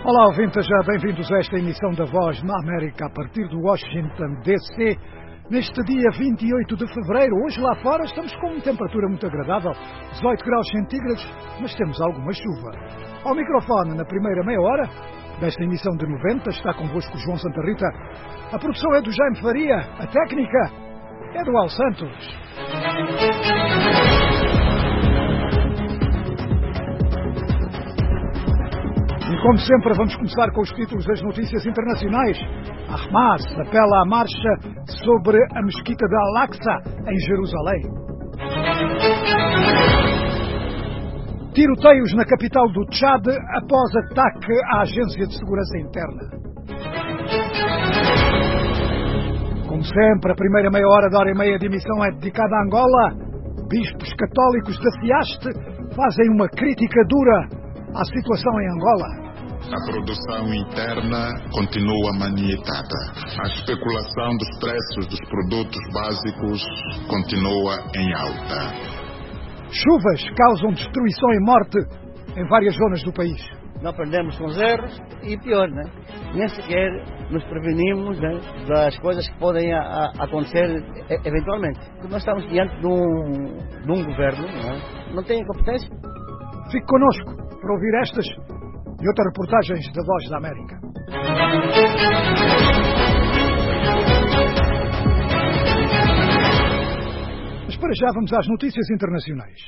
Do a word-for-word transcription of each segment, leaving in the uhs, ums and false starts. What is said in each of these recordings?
Olá, ouvintes, já bem-vindos a esta emissão da Voz na América a partir de Washington, D C Neste dia vinte e oito de fevereiro, hoje lá fora estamos com uma temperatura muito agradável, dezoito graus centígrados, mas temos alguma chuva. Ao microfone, na primeira meia hora desta emissão de noventa, está convosco João Santa Rita. A produção é do Jaime Faria, a técnica é do Al Santos. E como sempre, vamos começar com os títulos das notícias internacionais. A Hamas apela à marcha sobre a mesquita de Al-Aqsa, em Jerusalém. Tiroteios na capital do Tchad após ataque à Agência de Segurança Interna. Como sempre, a primeira meia hora da hora e meia de emissão é dedicada a Angola. Bispos católicos da Fiaste fazem uma crítica dura à situação em Angola. A produção interna continua maniatada. A especulação dos preços dos produtos básicos continua em alta. Chuvas causam destruição e morte em várias zonas do país. Não aprendemos com os erros e pior, né? Nem sequer nos prevenimos, né, das coisas que podem a, a acontecer eventualmente. Porque nós estamos diante de um, de um governo, né? Não tem competência. Fique connosco para ouvir estas e outras reportagens da Voz da América. Mas para já vamos às notícias internacionais.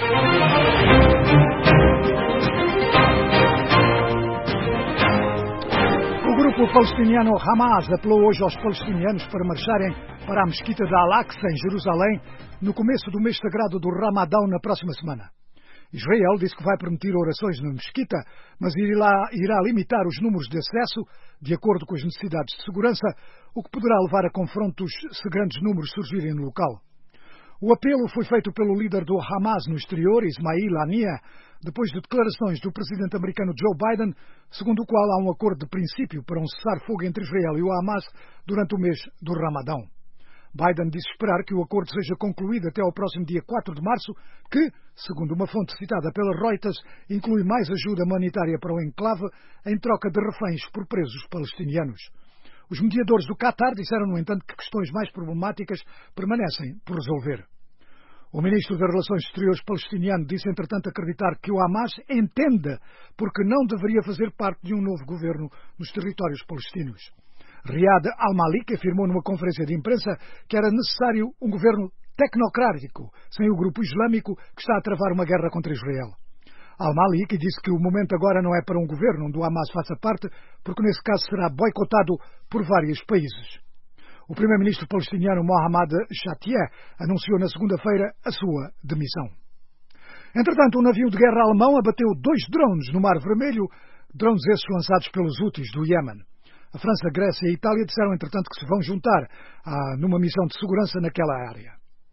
O grupo palestiniano Hamas apelou hoje aos palestinianos para marcharem para a mesquita de Al-Aqsa, em Jerusalém, no começo do mês sagrado do Ramadão, na próxima semana. Israel disse que vai permitir orações na mesquita, mas irá, irá limitar os números de acesso, de acordo com as necessidades de segurança, o que poderá levar a confrontos se grandes números surgirem no local. O apelo foi feito pelo líder do Hamas no exterior, Ismail Haniyeh, depois de declarações do presidente americano Joe Biden, segundo o qual há um acordo de princípio para um cessar-fogo entre Israel e o Hamas durante o mês do Ramadão. Biden disse esperar que o acordo seja concluído até ao próximo dia quatro de março, que, segundo uma fonte citada pela Reuters, inclui mais ajuda humanitária para o enclave em troca de reféns por presos palestinianos. Os mediadores do Qatar disseram, no entanto, que questões mais problemáticas permanecem por resolver. O ministro das Relações Exteriores palestiniano disse, entretanto, acreditar que o Hamas entenda porque não deveria fazer parte de um novo governo nos territórios palestinos. Riyad al-Maliki afirmou numa conferência de imprensa que era necessário um governo tecnocrático, sem o grupo islâmico que está a travar uma guerra contra Israel. Al-Maliki disse que o momento agora não é para um governo onde o Hamas faça parte, porque nesse caso será boicotado por vários países. O primeiro-ministro palestiniano Mohammad Shtayyeh anunciou na segunda-feira a sua demissão. Entretanto, um navio de guerra alemão abateu dois drones no Mar Vermelho, drones esses lançados pelos Houthis do Iémen. A França, a Grécia e a Itália disseram, entretanto, que se vão juntar a, numa missão de segurança naquela área.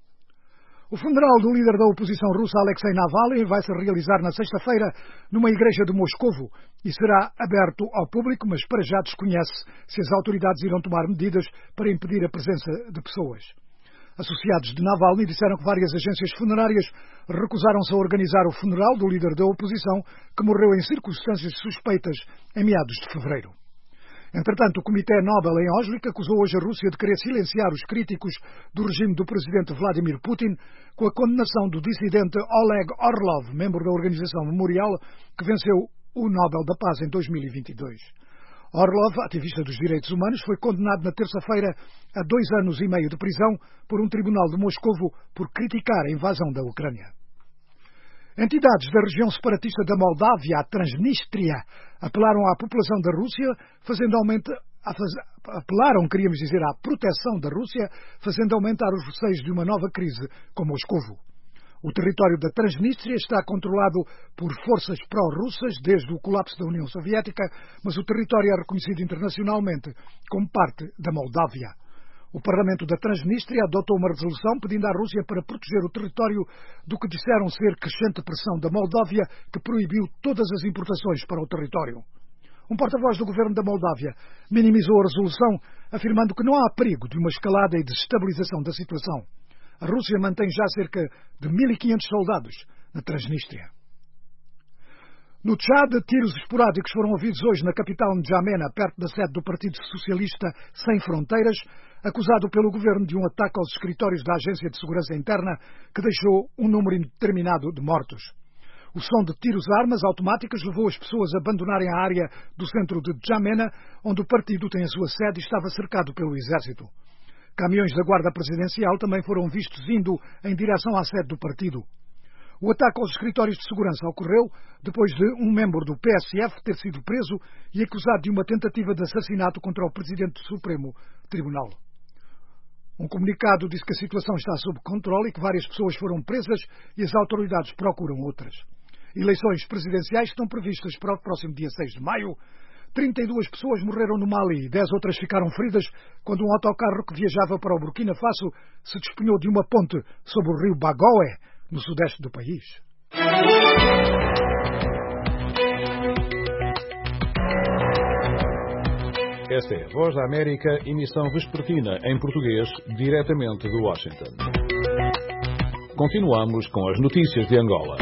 O funeral do líder da oposição russa, Alexei Navalny, vai se realizar na sexta-feira numa igreja de Moscovo e será aberto ao público, mas para já desconhece se as autoridades irão tomar medidas para impedir a presença de pessoas. Associados de Navalny disseram que várias agências funerárias recusaram-se a organizar o funeral do líder da oposição, que morreu em circunstâncias suspeitas em meados de fevereiro. Entretanto, o Comitê Nobel em Oslo acusou hoje a Rússia de querer silenciar os críticos do regime do presidente Vladimir Putin com a condenação do dissidente Oleg Orlov, membro da organização Memorial, que venceu o Nobel da Paz em dois mil e vinte e dois. Orlov, ativista dos direitos humanos, foi condenado na terça-feira a dois anos e meio de prisão por um tribunal de Moscovo por criticar a invasão da Ucrânia. Entidades da região separatista da Moldávia, a Transnistria, apelaram à população da Rússia, fazendo aumento, a faz, apelaram, queríamos dizer, à proteção da Rússia, fazendo aumentar os receios de uma nova crise com Moscovo. O território da Transnistria está controlado por forças pró-russas desde o colapso da União Soviética, mas o território é reconhecido internacionalmente como parte da Moldávia. O Parlamento da Transnistria adotou uma resolução pedindo à Rússia para proteger o território do que disseram ser crescente pressão da Moldávia, que proibiu todas as importações para o território. Um porta-voz do governo da Moldávia minimizou a resolução, afirmando que não há perigo de uma escalada e desestabilização da situação. A Rússia mantém já cerca de mil e quinhentos soldados na Transnistria. No Tchad, tiros esporádicos foram ouvidos hoje na capital N'Djamena, perto da sede do Partido Socialista Sem Fronteiras, acusado pelo governo de um ataque aos escritórios da Agência de Segurança Interna que deixou um número indeterminado de mortos. O som de tiros a armas automáticas levou as pessoas a abandonarem a área do centro de N'Djamena, onde o partido tem a sua sede e estava cercado pelo exército. Caminhões da Guarda Presidencial também foram vistos indo em direção à sede do partido. O ataque aos escritórios de segurança ocorreu depois de um membro do P S F ter sido preso e acusado de uma tentativa de assassinato contra o Presidente do Supremo Tribunal. Um comunicado disse que a situação está sob controle e que várias pessoas foram presas e as autoridades procuram outras. Eleições presidenciais estão previstas para o próximo dia seis de maio. trinta e duas pessoas morreram no Mali e dez outras ficaram feridas quando um autocarro que viajava para o Burkina Faso se despenhou de uma ponte sobre o rio Bagoé, no sudeste do país. Esta é a Voz da América, emissão vespertina em português, diretamente de Washington. Continuamos com as notícias de Angola.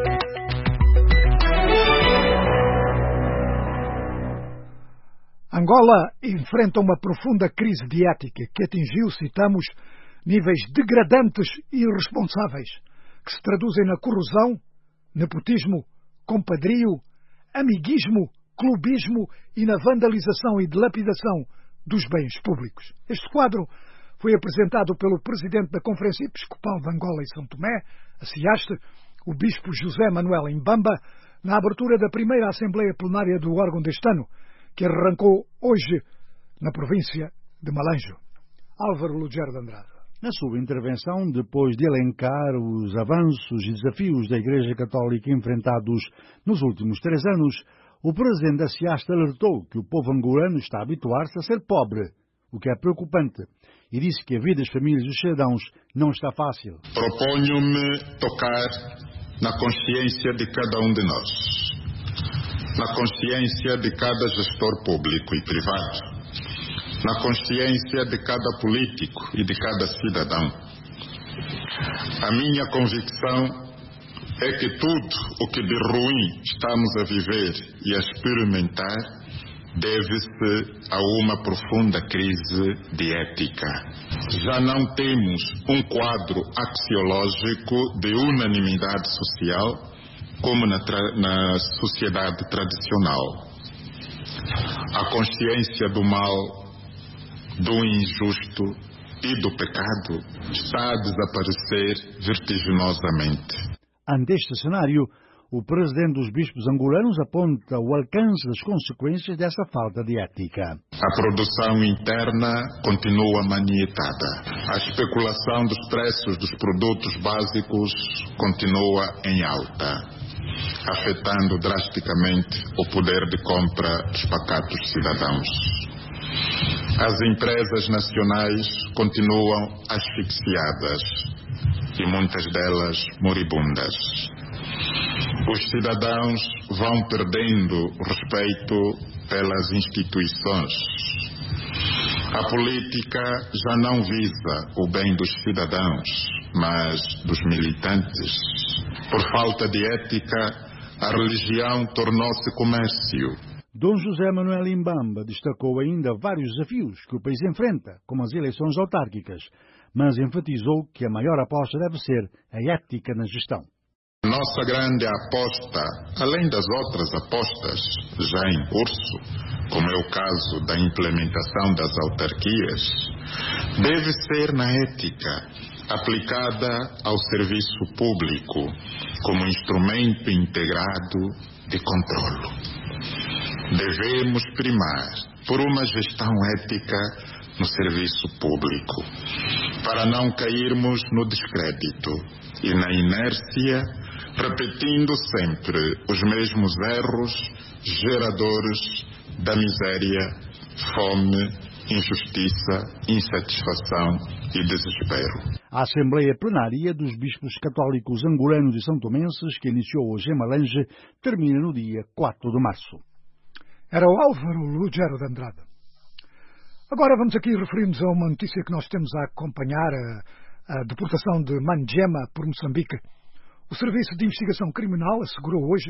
Angola enfrenta uma profunda crise de ética que atingiu, citamos, níveis degradantes e irresponsáveis, que se traduzem na corrupção, nepotismo, compadrio, amiguismo, clubismo e na vandalização e dilapidação dos bens públicos. Este quadro foi apresentado pelo presidente da Conferência Episcopal de Angola e São Tomé, a SIASTE, o bispo José Manuel Mbamba, na abertura da primeira Assembleia Plenária do órgão deste ano, que arrancou hoje na província de Malanjo. Álvaro Lugero de Andrade. Na sua intervenção, depois de elencar os avanços e desafios da Igreja Católica enfrentados nos últimos três anos, o presidente da SIASTE alertou que o povo angolano está a habituar-se a ser pobre, o que é preocupante, e disse que a vida das famílias dos cidadãos não está fácil. Proponho-me tocar na consciência de cada um de nós, na consciência de cada gestor público e privado, na consciência de cada político e de cada cidadão. A minha convicção é que tudo o que de ruim estamos a viver e a experimentar deve-se a uma profunda crise de ética. Já não temos um quadro axiológico de unanimidade social como na, tra- na sociedade tradicional. A consciência do mal, do injusto e do pecado está a desaparecer vertiginosamente. Ante este cenário, o presidente dos bispos angolanos aponta o alcance das consequências dessa falta de ética. A produção interna continua manietada. A especulação dos preços dos produtos básicos continua em alta, afetando drasticamente o poder de compra dos pacatos cidadãos. As empresas nacionais continuam asfixiadas e muitas delas moribundas. Os cidadãos vão perdendo o respeito pelas instituições. A política já não visa o bem dos cidadãos, mas dos militantes. Por falta de ética, a religião tornou-se comércio. Dom José Manuel Mbamba destacou ainda vários desafios que o país enfrenta, como as eleições autárquicas, mas enfatizou que a maior aposta deve ser a ética na gestão. Nossa grande aposta, além das outras apostas já em curso, como é o caso da implementação das autarquias, deve ser na ética, aplicada ao serviço público, como instrumento integrado de controlo. Devemos primar por uma gestão ética no serviço público, para não cairmos no descrédito e na inércia, repetindo sempre os mesmos erros geradores da miséria, fome, injustiça, insatisfação e desespero. A Assembleia Plenária dos Bispos Católicos Angolanos e São Tomenses, que iniciou hoje em Malange, termina no dia quatro de março. Era o Álvaro Lugero de Andrade. Agora vamos aqui referir-nos a uma notícia que nós temos a acompanhar, a, a deportação de Manjema por Moçambique. O Serviço de Investigação Criminal assegurou hoje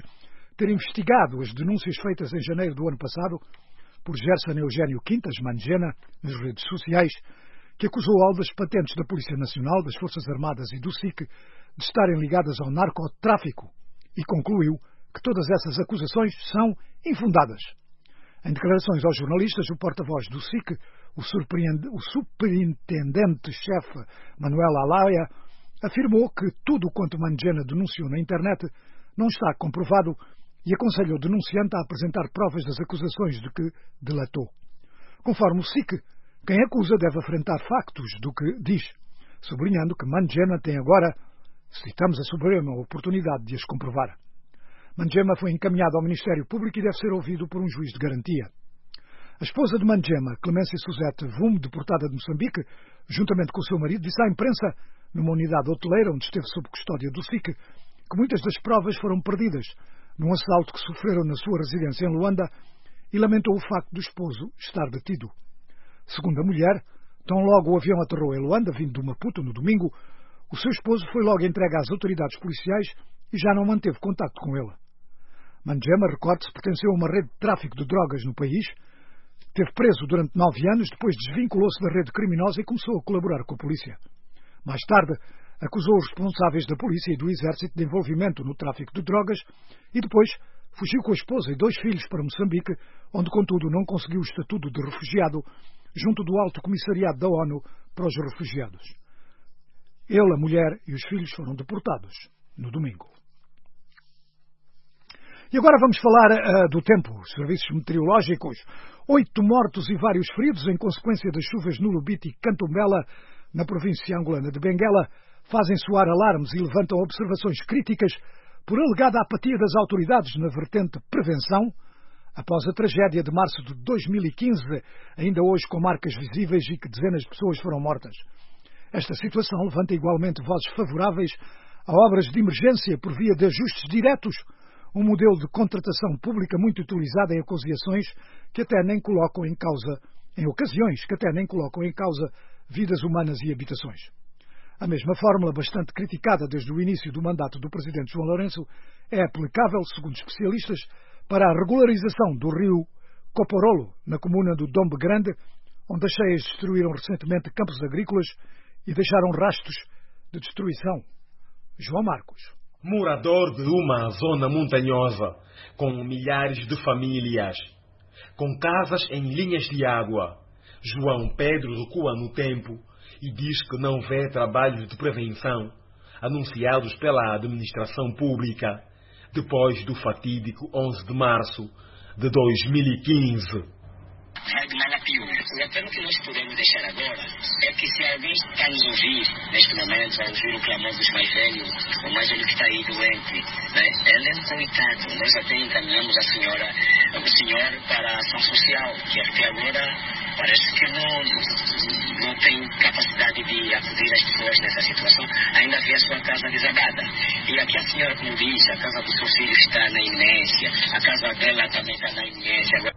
ter investigado as denúncias feitas em janeiro do ano passado por Gerson Eugênio Quintas, Mangena, nas redes sociais, que acusou alvas patentes da Polícia Nacional, das Forças Armadas e do S I C de estarem ligadas ao narcotráfico e concluiu que todas essas acusações são infundadas. Em declarações aos jornalistas, o porta-voz do S I C, o, o superintendente-chefe Manuel Alaia, afirmou que tudo quanto Mangena denunciou na internet não está comprovado e aconselhou o denunciante a apresentar provas das acusações de que delatou. Conforme o S I C, quem acusa deve afrontar factos do que diz, sublinhando que Mangena tem agora, citamos, a suprema oportunidade de as comprovar. Mangema foi encaminhado ao Ministério Público e deve ser ouvido por um juiz de garantia. A esposa de Mangema, Clemência Suzete Vume, deportada de Moçambique, juntamente com o seu marido, disse à imprensa, numa unidade hoteleira onde esteve sob custódia do S I C, que muitas das provas foram perdidas num assalto que sofreram na sua residência em Luanda e lamentou o facto do esposo estar detido. Segundo a mulher, tão logo o avião aterrou em Luanda, vindo do Maputo, no domingo, o seu esposo foi logo entregue às autoridades policiais e já não manteve contacto com ele. Mangema, recorde-se, pertenceu a uma rede de tráfico de drogas no país, esteve preso durante nove anos, depois desvinculou-se da rede criminosa e começou a colaborar com a polícia. Mais tarde, acusou os responsáveis da polícia e do exército de envolvimento no tráfico de drogas e depois fugiu com a esposa e dois filhos para Moçambique, onde, contudo, não conseguiu o estatuto de refugiado junto do Alto Comissariado da ONU para os Refugiados. Ele, a mulher e os filhos foram deportados no domingo. E agora vamos falar uh, do tempo, os serviços meteorológicos. Oito mortos e vários feridos em consequência das chuvas no Lubito e Cantombela, na província angolana de Benguela, fazem soar alarmes e levantam observações críticas por alegada apatia das autoridades na vertente prevenção, após a tragédia de março de dois mil e quinze, ainda hoje com marcas visíveis e que dezenas de pessoas foram mortas. Esta situação levanta igualmente vozes favoráveis a obras de emergência por via de ajustes diretos, um modelo de contratação pública muito utilizado em ocasiões que até nem colocam em causa, em ocasiões que até nem colocam em causa vidas humanas e habitações. A mesma fórmula, bastante criticada desde o início do mandato do presidente João Lourenço, é aplicável, segundo especialistas, para a regularização do rio Coporolo, na comuna do Dombe Grande, onde as cheias destruíram recentemente campos agrícolas e deixaram rastros de destruição. João Marcos. Morador de uma zona montanhosa, com milhares de famílias, com casas em linhas de água, João Pedro recua no tempo e diz que não vê trabalhos de prevenção anunciados pela administração pública depois do fatídico onze de março de dois mil e quinze. Rádio Malapiú. O apelo que nós podemos deixar agora é que se alguém está nos ouvir neste momento, a ouvir o clamor dos mais velhos, o mais velho que está aí doente, né? Ela é um coitado. Nós até encaminhamos a senhora, o senhor para a ação social, que até agora parece que não, não tem capacidade de acudir às pessoas nessa situação, ainda vê a sua casa desabada. E aqui a senhora, como diz, a casa do seu filho está na iminência, a casa dela também está na iminência. Agora,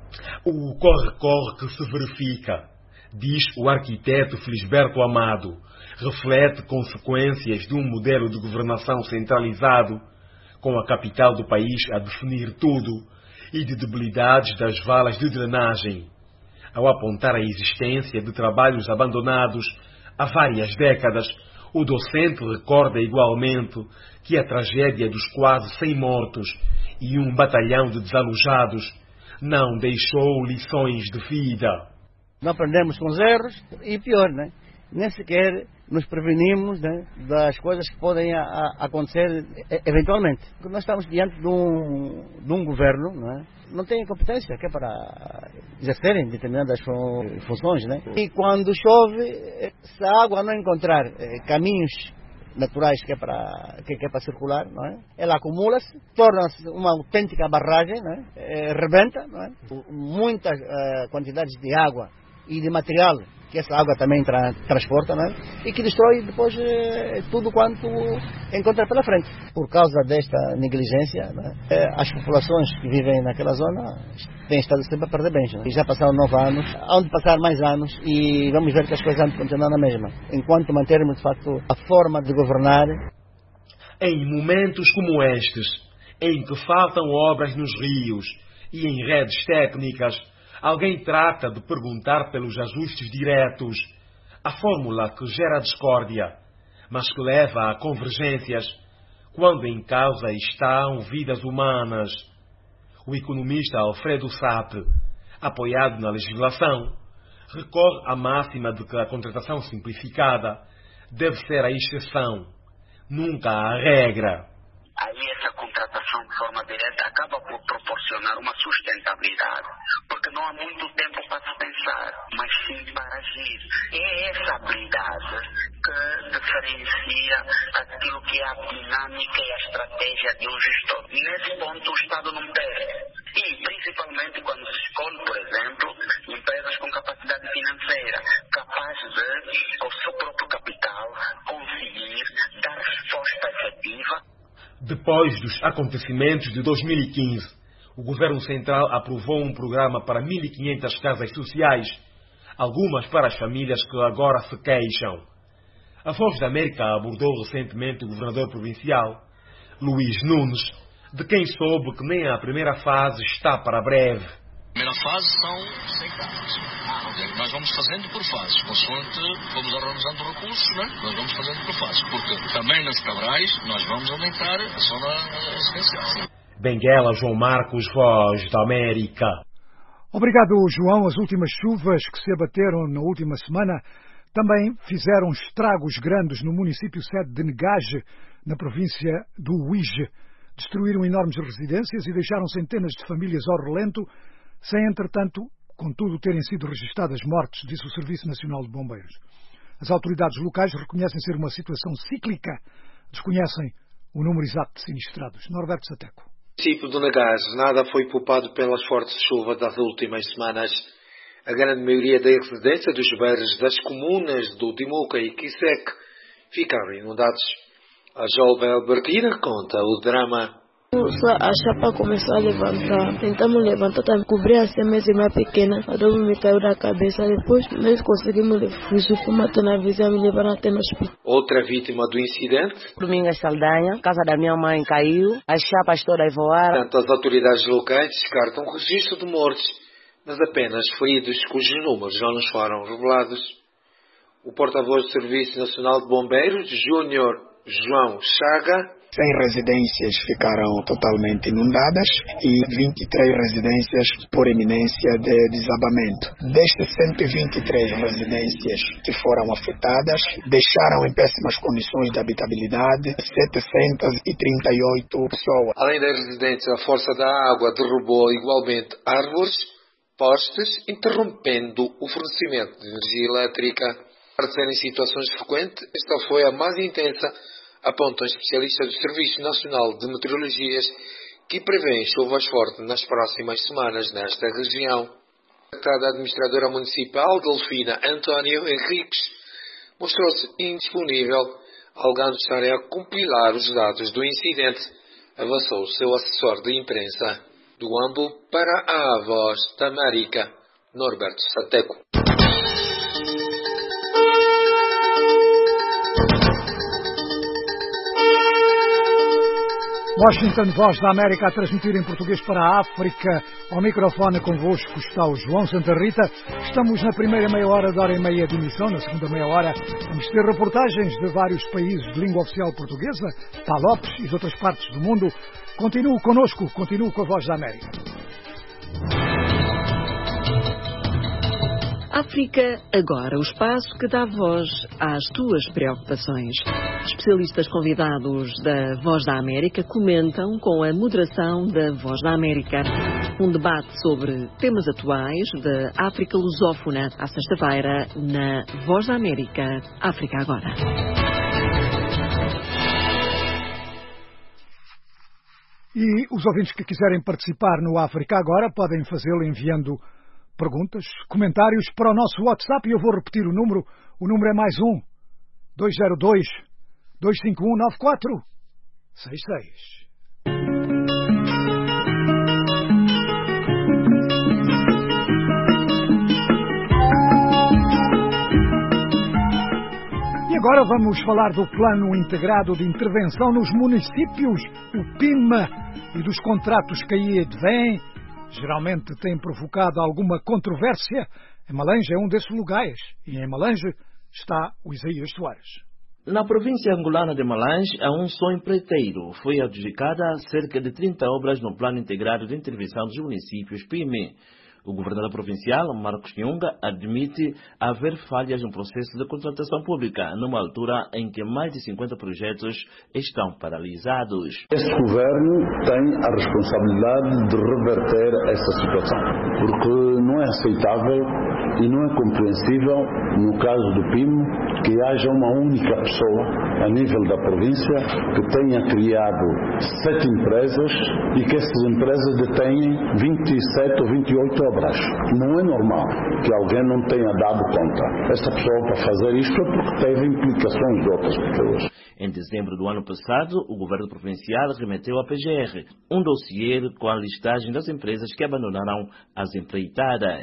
o corre-corre que se verifica, diz o arquiteto Felisberto Amado, reflete consequências de um modelo de governação centralizado, com a capital do país a definir tudo, e de debilidades das valas de drenagem, ao apontar a existência de trabalhos abandonados há várias décadas. O docente recorda igualmente que a tragédia dos quase cem mortos e um batalhão de desalojados não deixou lições de vida. Não aprendemos com os erros e pior, né? Nem sequer nos prevenimos, né, das coisas que podem a, a acontecer eventualmente. Porque nós estamos diante de um, de um governo, né? Não tem competência que é para exercerem determinadas funções, né? E quando chove, se a água não encontrar eh, caminhos naturais que é para que, que é para circular, não é? Ela acumula-se, torna-se uma autêntica barragem, não é? É, rebenta, não é? Muitas uh, quantidades de água e de material que essa água também tra transporta, não é? E que destrói depois eh, tudo quanto encontra pela frente. Por causa desta negligência, não é? Eh, as populações que vivem naquela zona têm estado sempre a perder bens, não é? E já passaram nove anos, há de passar mais anos e vamos ver que as coisas vão continuar na mesma, enquanto mantermos de facto a forma de governar. Em momentos como estes, em que faltam obras nos rios e em redes técnicas, alguém trata de perguntar pelos ajustes diretos, a fórmula que gera discórdia, mas que leva a convergências, quando em causa estão vidas humanas. O economista Alfredo Sape, apoiado na legislação, recorre à máxima de que a contratação simplificada deve ser a exceção, nunca a regra. Aí essa contratação de forma direta acaba por proporcionar uma sustentabilidade, porque não há muito tempo para se pensar, mas sim para agir. É essa habilidade que diferencia aquilo que é a dinâmica e a estratégia de um gestor. Nesse ponto o Estado não perde. E principalmente quando se escolhe, por exemplo, empresas com capacidade financeira, capazes de, com o seu próprio capital, conseguir dar resposta efetiva. Depois dos acontecimentos de dois mil e quinze, o Governo Central aprovou um programa para mil e quinhentas casas sociais, algumas para as famílias que agora se queixam. A Voz da América abordou recentemente o governador provincial, Luís Nunes, de quem soube que nem a primeira fase está para breve. A primeira fase são cem casas. Nós vamos fazendo por fases, consoante vamos organizando recursos, né? Nós vamos fazendo por fases, porque também nas Cabrais nós vamos aumentar a zona residencial. Benguela, João Marcos, Voz da América. Obrigado, João. As últimas chuvas que se abateram na última semana também fizeram estragos grandes no município sede de Negage, na província do Uíge. Destruíram enormes residências e deixaram centenas de famílias ao relento, sem, entretanto, contudo, terem sido registadas mortes, disse o Serviço Nacional de Bombeiros. As autoridades locais reconhecem ser uma situação cíclica, desconhecem o número exato de sinistrados. Norberto Sateco. No município de Negage, nada foi poupado pelas fortes chuvas das últimas semanas. A grande maioria das residências dos bairros das comunas do Timuca e Quisec ficaram inundados. A jovem Albertina conta o drama. A chapa começou a levantar. Tentamos levantar, tá, cobrir a semência mais pequena. A dobo me caiu da cabeça. Depois nós conseguimos fugir, fomos até na vizinha, me levaram até no hospital. Outra vítima do incidente. Domingo Saldanha, casa da minha mãe caiu, as chapas todas voaram. Tanto as autoridades locais descartam o registro de mortes, mas apenas feridos cujos números já nos foram revelados. O porta-voz do Serviço Nacional de Bombeiros, Júnior João Chaga. cem residências ficaram totalmente inundadas e vinte e três residências por iminência de desabamento. Destas cento e vinte e três residências que foram afetadas, deixaram em péssimas condições de habitabilidade setecentas e trinta e oito pessoas. Além das residências, a força da água derrubou igualmente árvores, postes, interrompendo o fornecimento de energia elétrica. Para serem situações frequentes, esta foi a mais intensa, apontam especialistas do Serviço Nacional de Meteorologias, que prevêem chuvas fortes nas próximas semanas nesta região. A administradora municipal, Delfina António Henriques, mostrou-se indisponível, alegando estarem a compilar os dados do incidente, avançou o seu assessor de imprensa. Do Ambo para a Voz da América, Norberto Sateco. Washington, Voz da América, a transmitir em português para a África. Ao microfone convosco está o João Santa Rita. Estamos na primeira meia hora da hora e meia de emissão. Na segunda meia hora vamos ter reportagens de vários países de língua oficial portuguesa, Palopes e de outras partes do mundo. Continue connosco, continue com a Voz da América. África Agora, o espaço que dá voz às tuas preocupações. Especialistas convidados da Voz da América comentam com a moderação da Voz da América. Um debate sobre temas atuais da África lusófona, à sexta-feira, na Voz da América, África Agora. E os ouvintes que quiserem participar no África Agora podem fazê-lo enviando perguntas, comentários para o nosso WhatsApp, e eu vou repetir o número. O número é mais um, dois zero dois, dois cinco um, nove quatro seis seis. E agora vamos falar do Plano Integrado de Intervenção nos Municípios, o P I M, e dos contratos que aí vêm, geralmente têm provocado alguma controvérsia, em Malange é um desses lugares, e em Malange está o Isaías Soares. Na província angolana de Malange, a um só empreiteiro foi adjudicada cerca de trinta obras no Plano Integrado de Intervenção dos Municípios P I M E. O governador provincial, Marcos Nhunga, admite haver falhas no processo de contratação pública, numa altura em que mais de cinquenta projetos estão paralisados. Este governo tem a responsabilidade de reverter essa situação, porque não é aceitável e não é compreensível, no caso do P I M E, que haja uma única pessoa a nível da província que tenha criado sete empresas e que essas empresas detenham vinte e sete ou vinte e oito obras. Não é normal que alguém não tenha dado conta. Essa pessoa, para fazer isto, é porque teve implicações de outras pessoas. Em dezembro do ano passado, o governo provincial remeteu à P G R um dossiê com a listagem das empresas que abandonaram as empreitadas.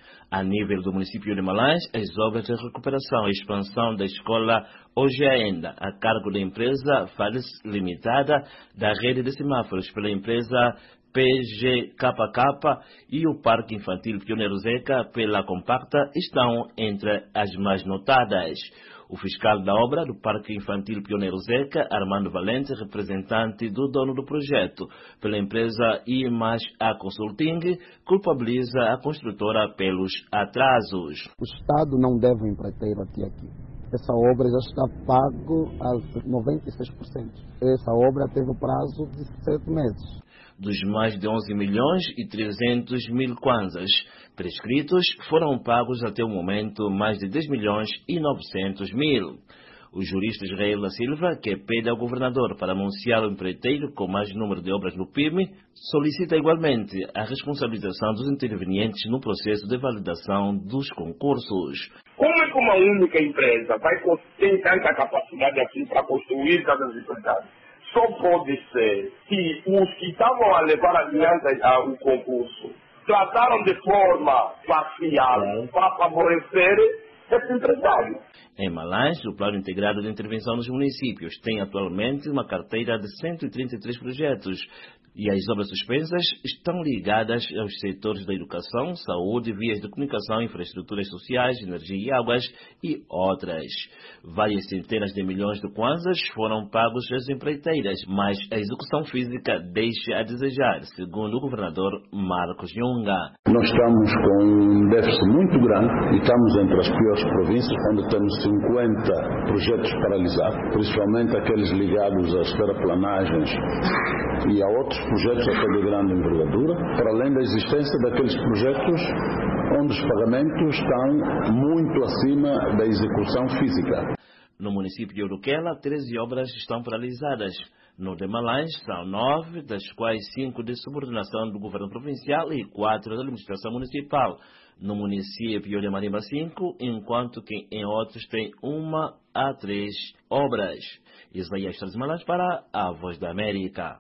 A nível do município de Malange, as obras de recuperação e expansão da escola Hoje Ainda, a cargo da empresa Fales Limitada, da rede de semáforos pela empresa P G K K e o Parque Infantil Pioneiro Zeca pela Compacta estão entre as mais notadas. O fiscal da obra do Parque Infantil Pioneiro Zeca, Armando Valente, representante do dono do projeto pela empresa I mais A Consulting, culpabiliza a construtora pelos atrasos. O Estado não deve um empreiteiro até aqui. Essa obra já está pago a noventa e seis por cento. Essa obra teve o prazo de sete meses. Dos mais de onze milhões e trezentos mil kwanzas prescritos, foram pagos até o momento mais de dez milhões e novecentos mil. O jurista Israel da Silva, que pede ao governador para anunciar o empreiteiro com mais número de obras no P I M E, solicita igualmente a responsabilização dos intervenientes no processo de validação dos concursos. Como é que uma única empresa vai ter tanta capacidade assim para construir cada empresário? Só pode ser que os que estavam a levar adiante o concurso trataram de forma parcial para favorecer esse empresário. Em Malange, o Plano Integrado de Intervenção nos Municípios tem atualmente uma carteira de cento e trinta e três projetos e as obras suspensas estão ligadas aos setores da educação, saúde, vias de comunicação, infraestruturas sociais, energia e águas e outras. Várias centenas de milhões de kwanzas foram pagos às empreiteiras, mas a execução física deixa a desejar, segundo o governador Marcos Nhunga. Nós estamos com um déficit muito grande e estamos entre as piores províncias, onde temos cinquenta projetos paralisados, principalmente aqueles ligados às terraplanagens e a outros projetos até de grande envergadura, para além da existência daqueles projetos onde os pagamentos estão muito acima da execução física. No município de Uruquela, treze obras estão paralisadas. No de Malange, são nove, das quais cinco de subordinação do governo provincial e quatro da administração municipal. No município de Marimba, cinco, enquanto que em outros tem uma a três obras. Isaías Soares Malange para a Voz da América.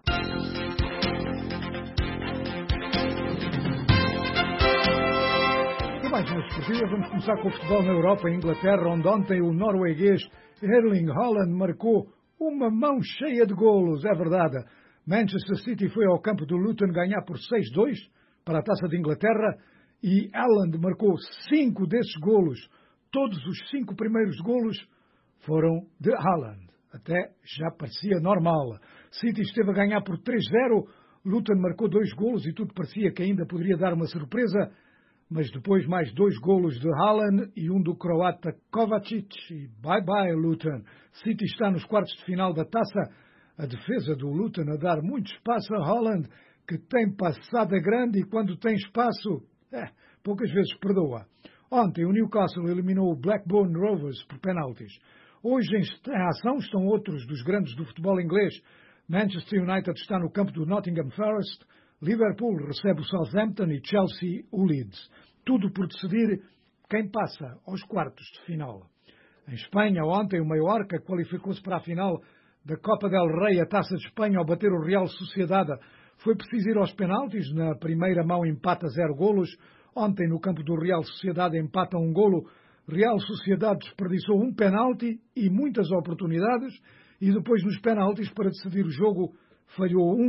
Mais uma esportiva, vamos começar com o futebol na Europa e Inglaterra, onde ontem o norueguês Erling Haaland marcou uma mão cheia de golos, é verdade. Manchester City foi ao campo do Luton ganhar por seis a dois para a Taça de Inglaterra e Haaland marcou cinco desses golos. Todos os cinco primeiros golos foram de Haaland. Até já parecia normal. City esteve a ganhar por três a zero, Luton marcou dois golos e tudo parecia que ainda poderia dar uma surpresa, mas depois mais dois golos de Haaland e um do croata Kovacic e bye-bye Luton. City está nos quartos de final da Taça. A defesa do Luton a dar muito espaço a Haaland, que tem passada grande e quando tem espaço, é, poucas vezes perdoa. Ontem o Newcastle eliminou o Blackburn Rovers por penaltis. Hoje em ação estão outros dos grandes do futebol inglês. Manchester United está no campo do Nottingham Forest, Liverpool recebe o Southampton e Chelsea o Leeds. Tudo por decidir quem passa aos quartos de final. Em Espanha, ontem, o Mallorca qualificou-se para a final da Copa del Rei, a Taça de Espanha, ao bater o Real Sociedade. Foi preciso ir aos penaltis. Na primeira mão empata zero golos. Ontem, no campo do Real Sociedade, empata um golo. Real Sociedade desperdiçou um penalti e muitas oportunidades. E depois, nos penaltis, para decidir o jogo, falhou um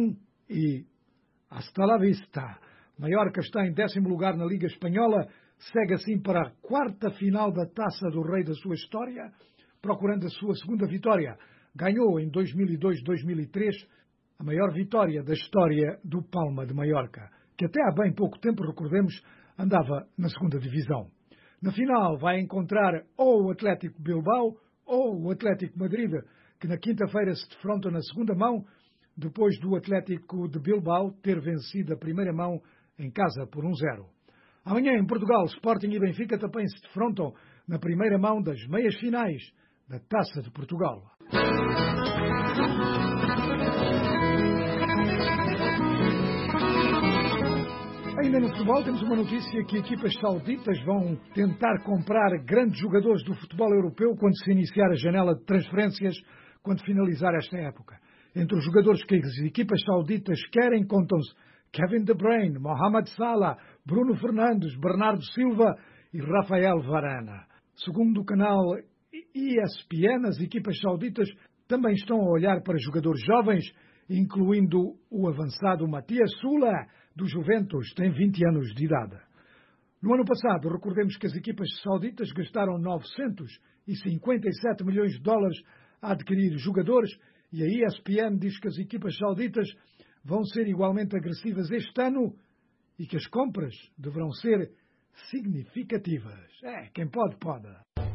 e hasta la vista. Mallorca está em décimo lugar na Liga Espanhola, segue assim para a quarta final da Taça do Rei da sua história, procurando a sua segunda vitória. Ganhou em dois mil e dois, dois mil e três a maior vitória da história do Palma de Mallorca, que até há bem pouco tempo, recordemos, andava na segunda divisão. Na final vai encontrar ou o Atlético Bilbao ou o Atlético Madrid, que na quinta-feira se defrontam na segunda mão, depois do Atlético de Bilbao ter vencido a primeira mão em casa por um zero. Amanhã em Portugal, Sporting e Benfica também se defrontam na primeira mão das meias finais da Taça de Portugal. Ainda no futebol temos uma notícia que equipas sauditas vão tentar comprar grandes jogadores do futebol europeu quando se iniciar a janela de transferências, quando finalizar esta época. Entre os jogadores que as equipas sauditas querem contam-se Kevin De Bruyne, Mohamed Salah, Bruno Fernandes, Bernardo Silva e Rafael Varane. Segundo o canal E S P N, as equipas sauditas também estão a olhar para jogadores jovens, incluindo o avançado Matias Sula, do Juventus, tem vinte anos de idade. No ano passado, recordemos que as equipas sauditas gastaram novecentos e cinquenta e sete milhões de dólares a adquirir jogadores, e a E S P N diz que as equipas sauditas vão ser igualmente agressivas este ano e que as compras deverão ser significativas. É, quem pode, pode.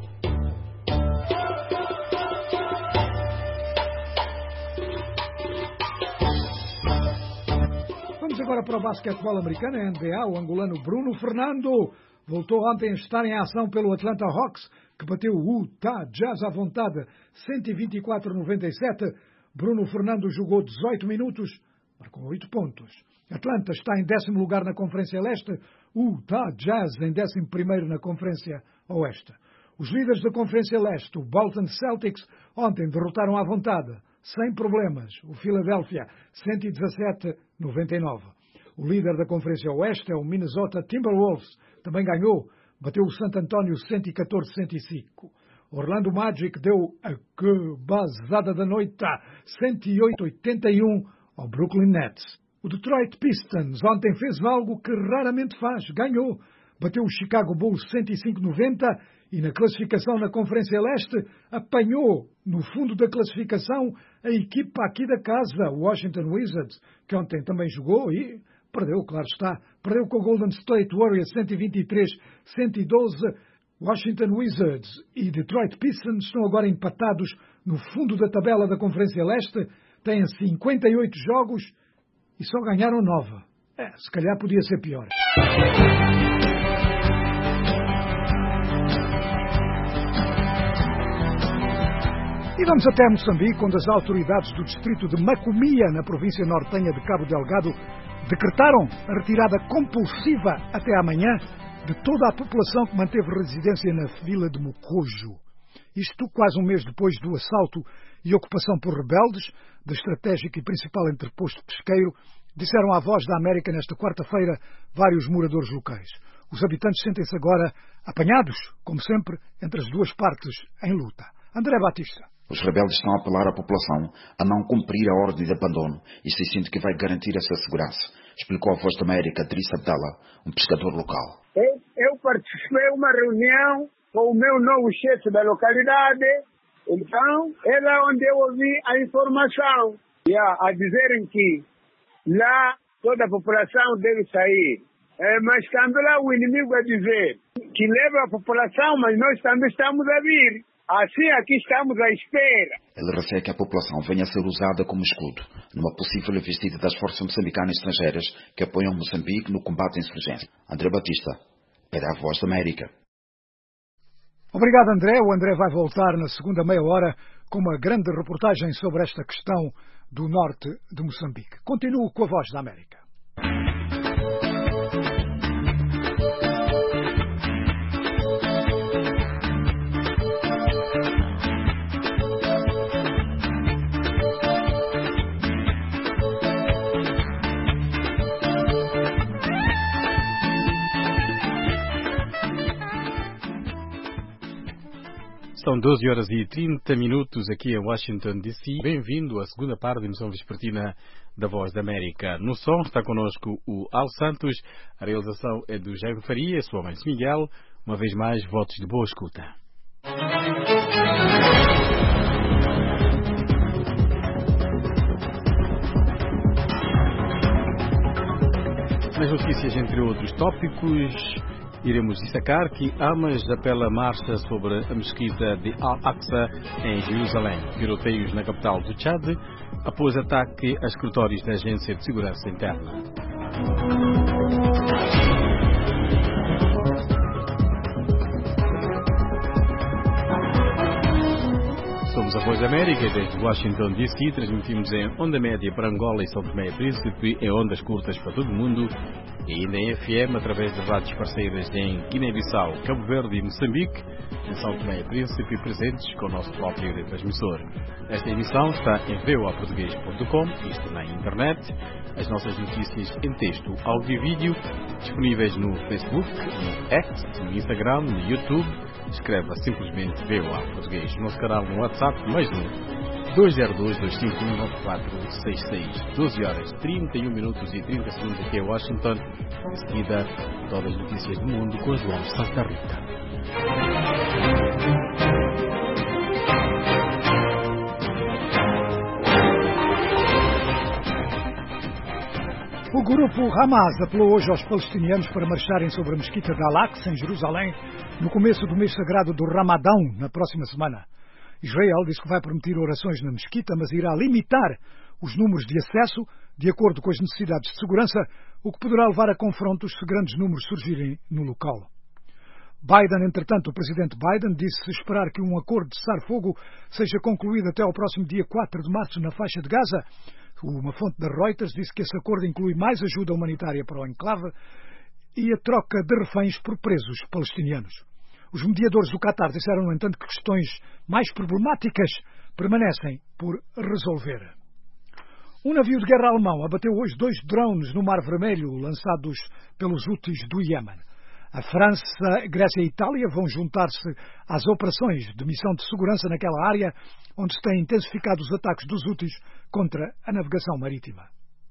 Vamos agora para o basquetebol americano, a N B A. O angolano Bruno Fernando voltou ontem a estar em ação pelo Atlanta Hawks, que bateu o Utah Jazz à vontade, cento e vinte e quatro a noventa e sete. Bruno Fernando jogou dezoito minutos, marcou oito pontos. Atlanta está em décimo lugar na Conferência Leste, o Utah Jazz em décimo primeiro na Conferência Oeste. Os líderes da Conferência Leste, o Boston Celtics, ontem derrotaram à vontade, sem problemas, o Philadelphia, cento e dezassete a noventa e nove. O líder da Conferência Oeste é o Minnesota Timberwolves, também ganhou, bateu o San Antonio cento e catorze a cento e cinco. Orlando Magic deu a que basada da noite, cento e oito a oitenta e um ao Brooklyn Nets. O Detroit Pistons ontem fez algo que raramente faz, ganhou, bateu o Chicago Bulls cento e cinco a noventa e na classificação na Conferência Leste apanhou no fundo da classificação a equipa aqui da casa, o Washington Wizards, que ontem também jogou e perdeu, claro está, perdeu com o Golden State Warriors cento e vinte e três a cento e doze. Washington Wizards e Detroit Pistons estão agora empatados no fundo da tabela da Conferência Leste, têm cinquenta e oito jogos e só ganharam nove. É, se calhar podia ser pior. E vamos até Moçambique, onde as autoridades do distrito de Macomia, na província nortenha de Cabo Delgado, decretaram a retirada compulsiva até amanhã de toda a população que manteve residência na vila de Mocojo. Isto quase um mês depois do assalto e ocupação por rebeldes da estratégica e principal entreposto pesqueiro, disseram à Voz da América nesta quarta-feira vários moradores locais. Os habitantes sentem-se agora apanhados, como sempre, entre as duas partes em luta. André Batista. Os rebeldes estão a apelar à população a não cumprir a ordem de abandono e se sente que vai garantir a sua segurança, explicou a Voz da América Driss Abdallah, um pescador local. Eu, eu participei de uma reunião com o meu novo chefe da localidade, então é lá onde eu ouvi a informação, yeah, a dizerem que lá toda a população deve sair. É, mas também lá o inimigo a dizer que leva a população, mas nós também estamos a vir. Assim aqui estamos à espera. Ele refere que a população venha a ser usada como escudo numa possível investida das forças moçambicanas estrangeiras que apoiam Moçambique no combate à insurgência. André Batista, para a Voz da América. Obrigado, André. O André vai voltar na segunda meia hora com uma grande reportagem sobre esta questão do norte de Moçambique. Continuo com a Voz da América. São doze horas e trinta minutos aqui em Washington, D C. Bem-vindo à segunda parte da emissão vespertina da Voz da América. No som está connosco o Al Santos, a realização é do Jairo Faria, sua mãe Miguel. Uma vez mais, votos de boa escuta. Nas notícias, entre outros tópicos, iremos destacar que Hamas apela a marcha sobre a mesquita de Al-Aqsa em Jerusalém. Tiroteios na capital do Chad após ataque a escritórios da Agência de Segurança Interna. Somos a Voz da América desde Washington, D C. Transmitimos em onda média para Angola e São Tomé e Príncipe, em ondas curtas para todo o mundo e ainda em F M através de rádios parceiras em Guiné-Bissau, Cabo Verde e Moçambique, em São Tomé e Príncipe, presentes com o nosso próprio retransmissor. Esta emissão está em v o a português ponto com, isto na internet. As nossas notícias em texto, áudio e vídeo, disponíveis no Facebook, no X, no Instagram, no YouTube. Escreva simplesmente V O A Português. No nosso canal no WhatsApp, mais um, dois zero dois, dois cinco um, nove quatro seis seis. doze horas, trinta e um minutos e trinta segundos aqui em Washington. Em seguida, todas as notícias do mundo com João Santa Rita. O grupo Hamas apelou hoje aos palestinianos para marcharem sobre a mesquita de Al-Aqsa, em Jerusalém, no começo do mês sagrado do Ramadão, na próxima semana. Israel diz que vai permitir orações na mesquita, mas irá limitar os números de acesso de acordo com as necessidades de segurança, o que poderá levar a confrontos se grandes números surgirem no local. Biden, entretanto, o presidente Biden, disse esperar que um acordo de cessar-fogo seja concluído até ao próximo dia quatro de março na faixa de Gaza. Uma fonte da Reuters disse que esse acordo inclui mais ajuda humanitária para o enclave e a troca de reféns por presos palestinianos. Os mediadores do Qatar disseram, no entanto, que questões mais problemáticas permanecem por resolver. Um navio de guerra alemão abateu hoje dois drones no Mar Vermelho, lançados pelos Houthis do Iémen. A França, Grécia e Itália vão juntar-se às operações de missão de segurança naquela área onde se têm intensificado os ataques dos Houthis contra a navegação marítima.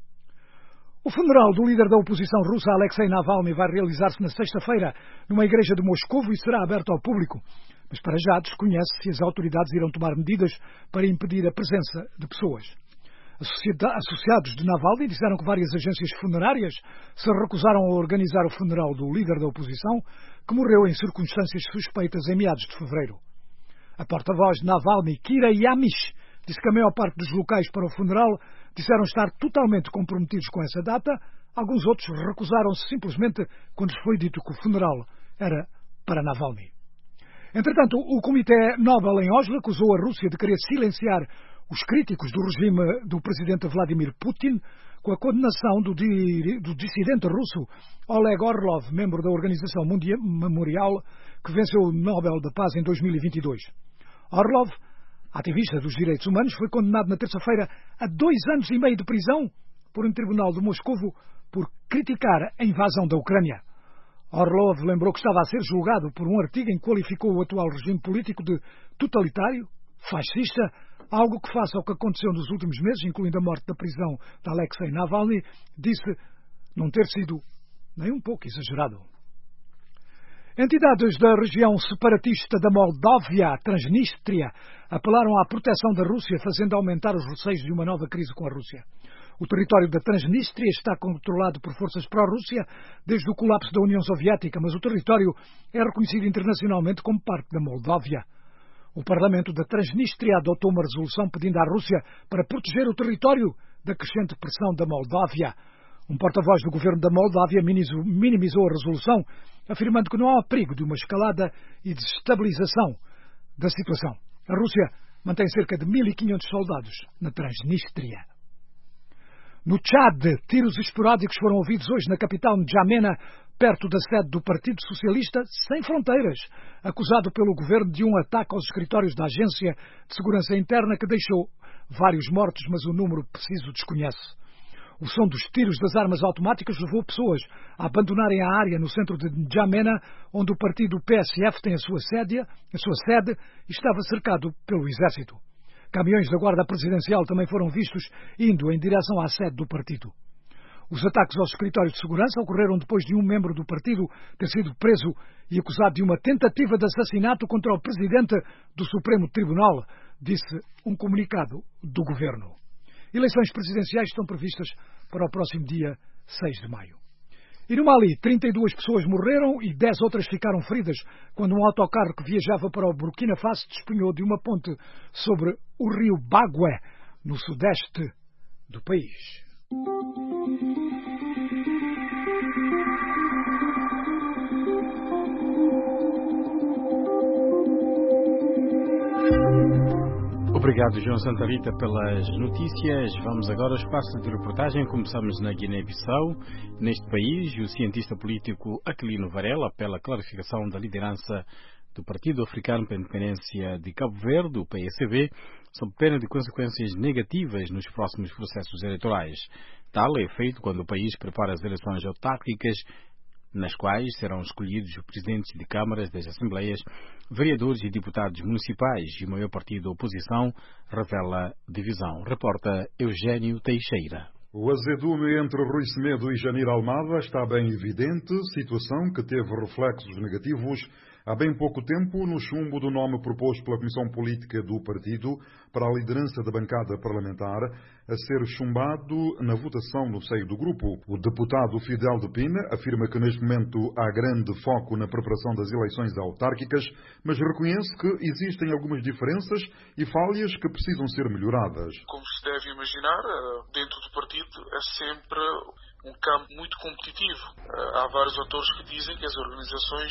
O funeral do líder da oposição russa, Alexei Navalny, vai realizar-se na sexta-feira numa igreja de Moscou e será aberto ao público. Mas para já desconhece se as autoridades irão tomar medidas para impedir a presença de pessoas. Associados de Navalny disseram que várias agências funerárias se recusaram a organizar o funeral do líder da oposição, que morreu em circunstâncias suspeitas em meados de fevereiro. A porta-voz de Navalny, Kira Yamish, disse que a maior parte dos locais para o funeral disseram estar totalmente comprometidos com essa data. Alguns outros recusaram-se simplesmente quando lhes foi dito que o funeral era para Navalny. Entretanto, o Comitê Nobel em Oslo acusou a Rússia de querer silenciar os críticos do regime do presidente Vladimir Putin, com a condenação do, di, do dissidente russo Oleg Orlov, membro da Organização Mundial Memorial, que venceu o Nobel da Paz em dois mil e vinte e dois. Orlov, ativista dos direitos humanos, foi condenado na terça-feira a dois anos e meio de prisão por um tribunal de Moscovo por criticar a invasão da Ucrânia. Orlov lembrou que estava a ser julgado por um artigo em que qualificou o atual regime político de totalitário, fascista, algo que, face ao que aconteceu nos últimos meses, incluindo a morte da prisão de Alexei Navalny, disse não ter sido nem um pouco exagerado. Entidades da região separatista da Moldávia, Transnistria, apelaram à proteção da Rússia, fazendo aumentar os receios de uma nova crise com a Rússia. O território da Transnistria está controlado por forças pró-Rússia desde o colapso da União Soviética, mas o território é reconhecido internacionalmente como parte da Moldávia. O Parlamento da Transnistria adotou uma resolução pedindo à Rússia para proteger o território da crescente pressão da Moldávia. Um porta-voz do governo da Moldávia minimizou a resolução, afirmando que não há perigo de uma escalada e desestabilização da situação. A Rússia mantém cerca de mil e quinhentos soldados na Transnistria. No Chad, tiros esporádicos foram ouvidos hoje na capital N'Djamena, perto da sede do Partido Socialista Sem Fronteiras, acusado pelo governo de um ataque aos escritórios da Agência de Segurança Interna que deixou vários mortos, mas o número preciso desconhece. O som dos tiros das armas automáticas levou pessoas a abandonarem a área no centro de N'Djamena, onde o partido P S F tem a sua sede, a sua sede e estava cercado pelo exército. Caminhões da Guarda Presidencial também foram vistos indo em direção à sede do partido. Os ataques aos escritórios de segurança ocorreram depois de um membro do partido ter sido preso e acusado de uma tentativa de assassinato contra o presidente do Supremo Tribunal, disse um comunicado do governo. Eleições presidenciais estão previstas para o próximo dia seis de maio. E no Mali, trinta e duas pessoas morreram e dez outras ficaram feridas quando um autocarro que viajava para o Burkina Faso despenhou de uma ponte sobre o rio Bagué, no sudeste do país. Obrigado, João Santa Rita, pelas notícias. Vamos agora ao espaço de reportagem. Começamos na Guiné-Bissau. Neste país, o cientista político Aquilino Varela apela à clarificação da liderança do Partido Africano para a Independência de Cabo Verde, o P S V, sob pena de consequências negativas nos próximos processos eleitorais. Tal é feito quando o país prepara as eleições autárquicas, nas quais serão escolhidos os presidentes de câmaras das assembleias, vereadores e deputados municipais, e o maior partido da oposição revela divisão. Reporta Eugênio Teixeira. O azedume entre Rui Semedo e Janir Almada está bem evidente, situação que teve reflexos negativos há bem pouco tempo no chumbo do nome proposto pela Comissão Política do Partido para a liderança da bancada parlamentar, a ser chumbado na votação no seio do grupo. O deputado Fidel de Pina afirma que neste momento há grande foco na preparação das eleições autárquicas, mas reconhece que existem algumas diferenças e falhas que precisam ser melhoradas. Como se deve imaginar, dentro do partido é sempre um campo muito competitivo. Há vários autores que dizem que as organizações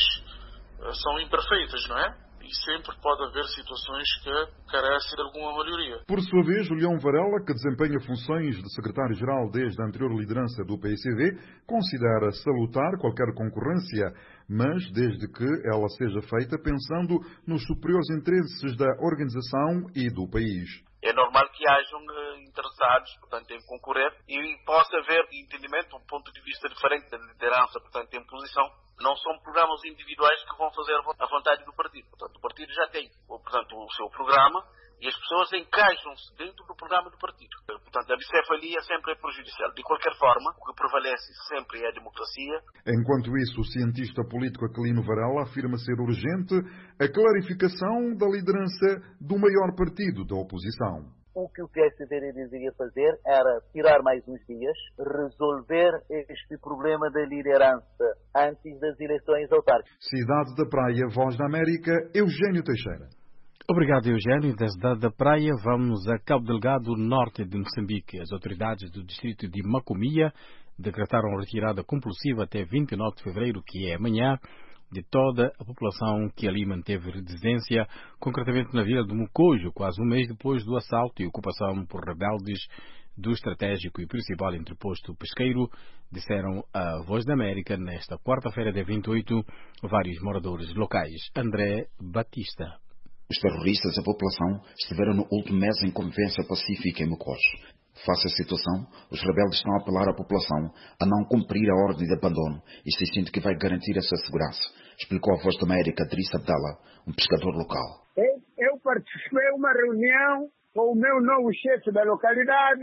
são imperfeitas, não é? E sempre pode haver situações que carecem de alguma melhoria. Por sua vez, Julião Varela, que desempenha funções de secretário-geral desde a anterior liderança do P S V, considera salutar qualquer concorrência, mas desde que ela seja feita pensando nos superiores interesses da organização e do país. É normal que hajam interessados, portanto, em concorrer e possa haver entendimento, um ponto de vista diferente da liderança, portanto, em posição. Não são programas individuais que vão fazer a vontade do partido. Portanto, o partido já tem, portanto, o seu programa e as pessoas encaixam-se dentro do programa do partido. Portanto, a bicefalia sempre é prejudicial. De qualquer forma, o que prevalece sempre é a democracia. Enquanto isso, o cientista político Aquilino Varela afirma ser urgente a clarificação da liderança do maior partido da oposição. O que o P S V deveria fazer era tirar mais uns dias, resolver este problema da liderança antes das eleições autárquicas. Cidade da Praia, Voz da América, Eugênio Teixeira. Obrigado, Eugênio. Da Cidade da Praia vamos a Cabo Delgado, norte de Moçambique. As autoridades do distrito de Macomia decretaram retirada compulsiva até vinte e nove de fevereiro, que é amanhã, de toda a população que ali manteve residência, concretamente na vila de Mocojo, quase um mês depois do assalto e ocupação por rebeldes do estratégico e principal entreposto pesqueiro, disseram a Voz da América nesta quarta-feira, dia vinte e oito, vários moradores locais. André Batista. Os terroristas e a população estiveram no último mês em convivência pacífica em Mocojo. Face à situação, os rebeldes estão a apelar à população a não cumprir a ordem de abandono e se sente que vai garantir a sua segurança, explicou a Voz da América Driss Abdallah, um pescador local. Eu, eu participei de uma reunião com o meu novo chefe da localidade,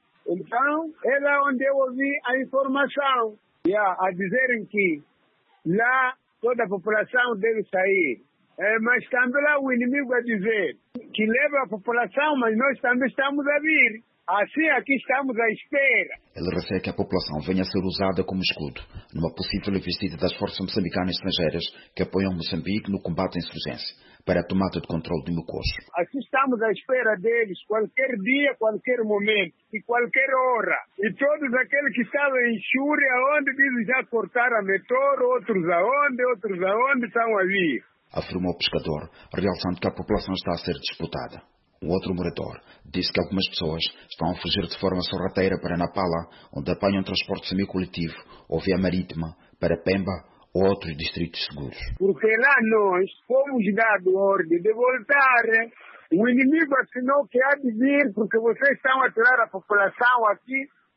então é lá onde eu ouvi a informação, yeah, a dizerem que lá toda a população deve sair. É, mas também lá o inimigo a dizer que leva a população, mas nós também estamos a vir. Assim aqui estamos à espera. Ele receia que a população venha a ser usada como escudo numa possível investida das forças moçambicanas estrangeiras que apoiam Moçambique no combate à insurgência para a tomada de controle de Mocojo. Assim estamos à espera deles qualquer dia, qualquer momento e qualquer hora. E todos aqueles que estavam em Xúria, onde dizem já cortaram a metrô, outros aonde, outros aonde estão a vir. Afirmou o pescador, realçando que a população está a ser disputada. Um outro morador disse que algumas pessoas estão a fugir de forma sorrateira para Napala, onde apanham transporte semi-coletivo ou via marítima para Pemba ou outros distritos seguros. Porque lá nós fomos dado ordem de voltar. O inimigo assinou que há de vir porque vocês estão a tirar a população aqui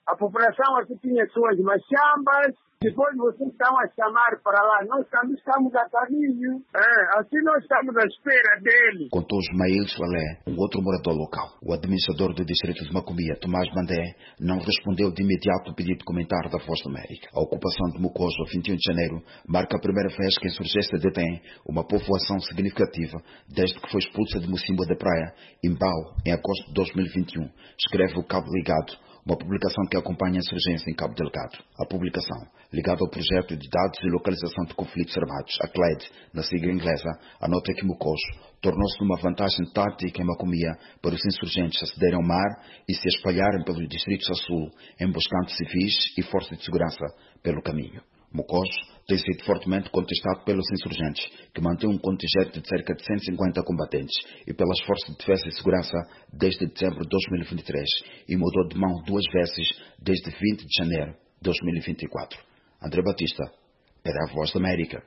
A população aqui tinha suas machambas, depois vocês estão a chamar para lá. Nós estamos, estamos a caminho. É, assim nós estamos à espera dele. Contou Ismael Soalé, um outro morador local. O administrador do distrito de Macomia, Tomás Bandé, não respondeu de imediato ao pedido de comentário da Voz da América. A ocupação de Mocoso, a vinte e um de janeiro, marca a primeira vez que a insurgência detém uma povoação significativa desde que foi expulsa de Mocimboa da Praia, Imbau, em agosto de dois mil e vinte e um, escreve o Cabo Ligado, uma publicação que acompanha a insurgência em Cabo Delgado. A publicação, ligada ao projeto de dados e localização de conflitos armados, a C L E D, na sigla inglesa, anota que Mocoso tornou-se uma vantagem tática em Macomia para os insurgentes acederem ao mar e se espalharem pelos distritos a sul, emboscando civis e forças de segurança pelo caminho. Mocoso tem sido fortemente contestado pelos insurgentes, que mantêm um contingente de cerca de cento e cinquenta combatentes, e pelas forças de defesa e segurança desde dezembro de dois mil e vinte e três, e mudou de mão duas vezes desde vinte de janeiro de dois mil e vinte e quatro. André Batista, para a Voz da América.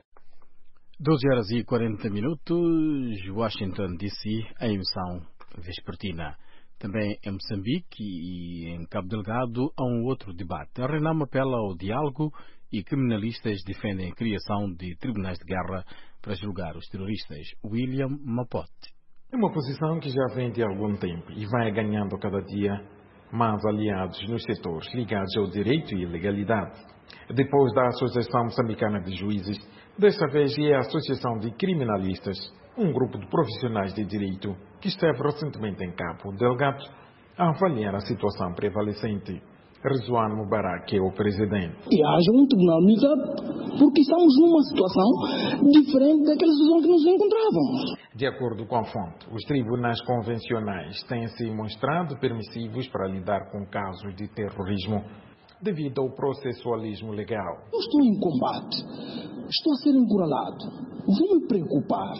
doze horas e quarenta minutos, Washington D C, a emissão vespertina. Também em Moçambique e em Cabo Delgado há um outro debate. A Renamo apela ao diálogo e criminalistas defendem a criação de tribunais de guerra para julgar os terroristas. William Mapote. É uma posição que já vem de algum tempo e vai ganhando cada dia mais aliados nos setores ligados ao direito e legalidade. Depois da Associação Moçambicana de Juízes, desta vez é a Associação de Criminalistas, um grupo de profissionais de direito que esteve recentemente em Cabo Delgado a avaliar a situação prevalecente. Rizwan Mubarak é o presidente. E haja um tribunal militar, porque estamos numa situação diferente daquela situação que nos encontrávamos. De acordo com a fonte, os tribunais convencionais têm se mostrado permissivos para lidar com casos de terrorismo devido ao processualismo legal. Eu estou em combate, estou a ser encurralado. Vou me preocupar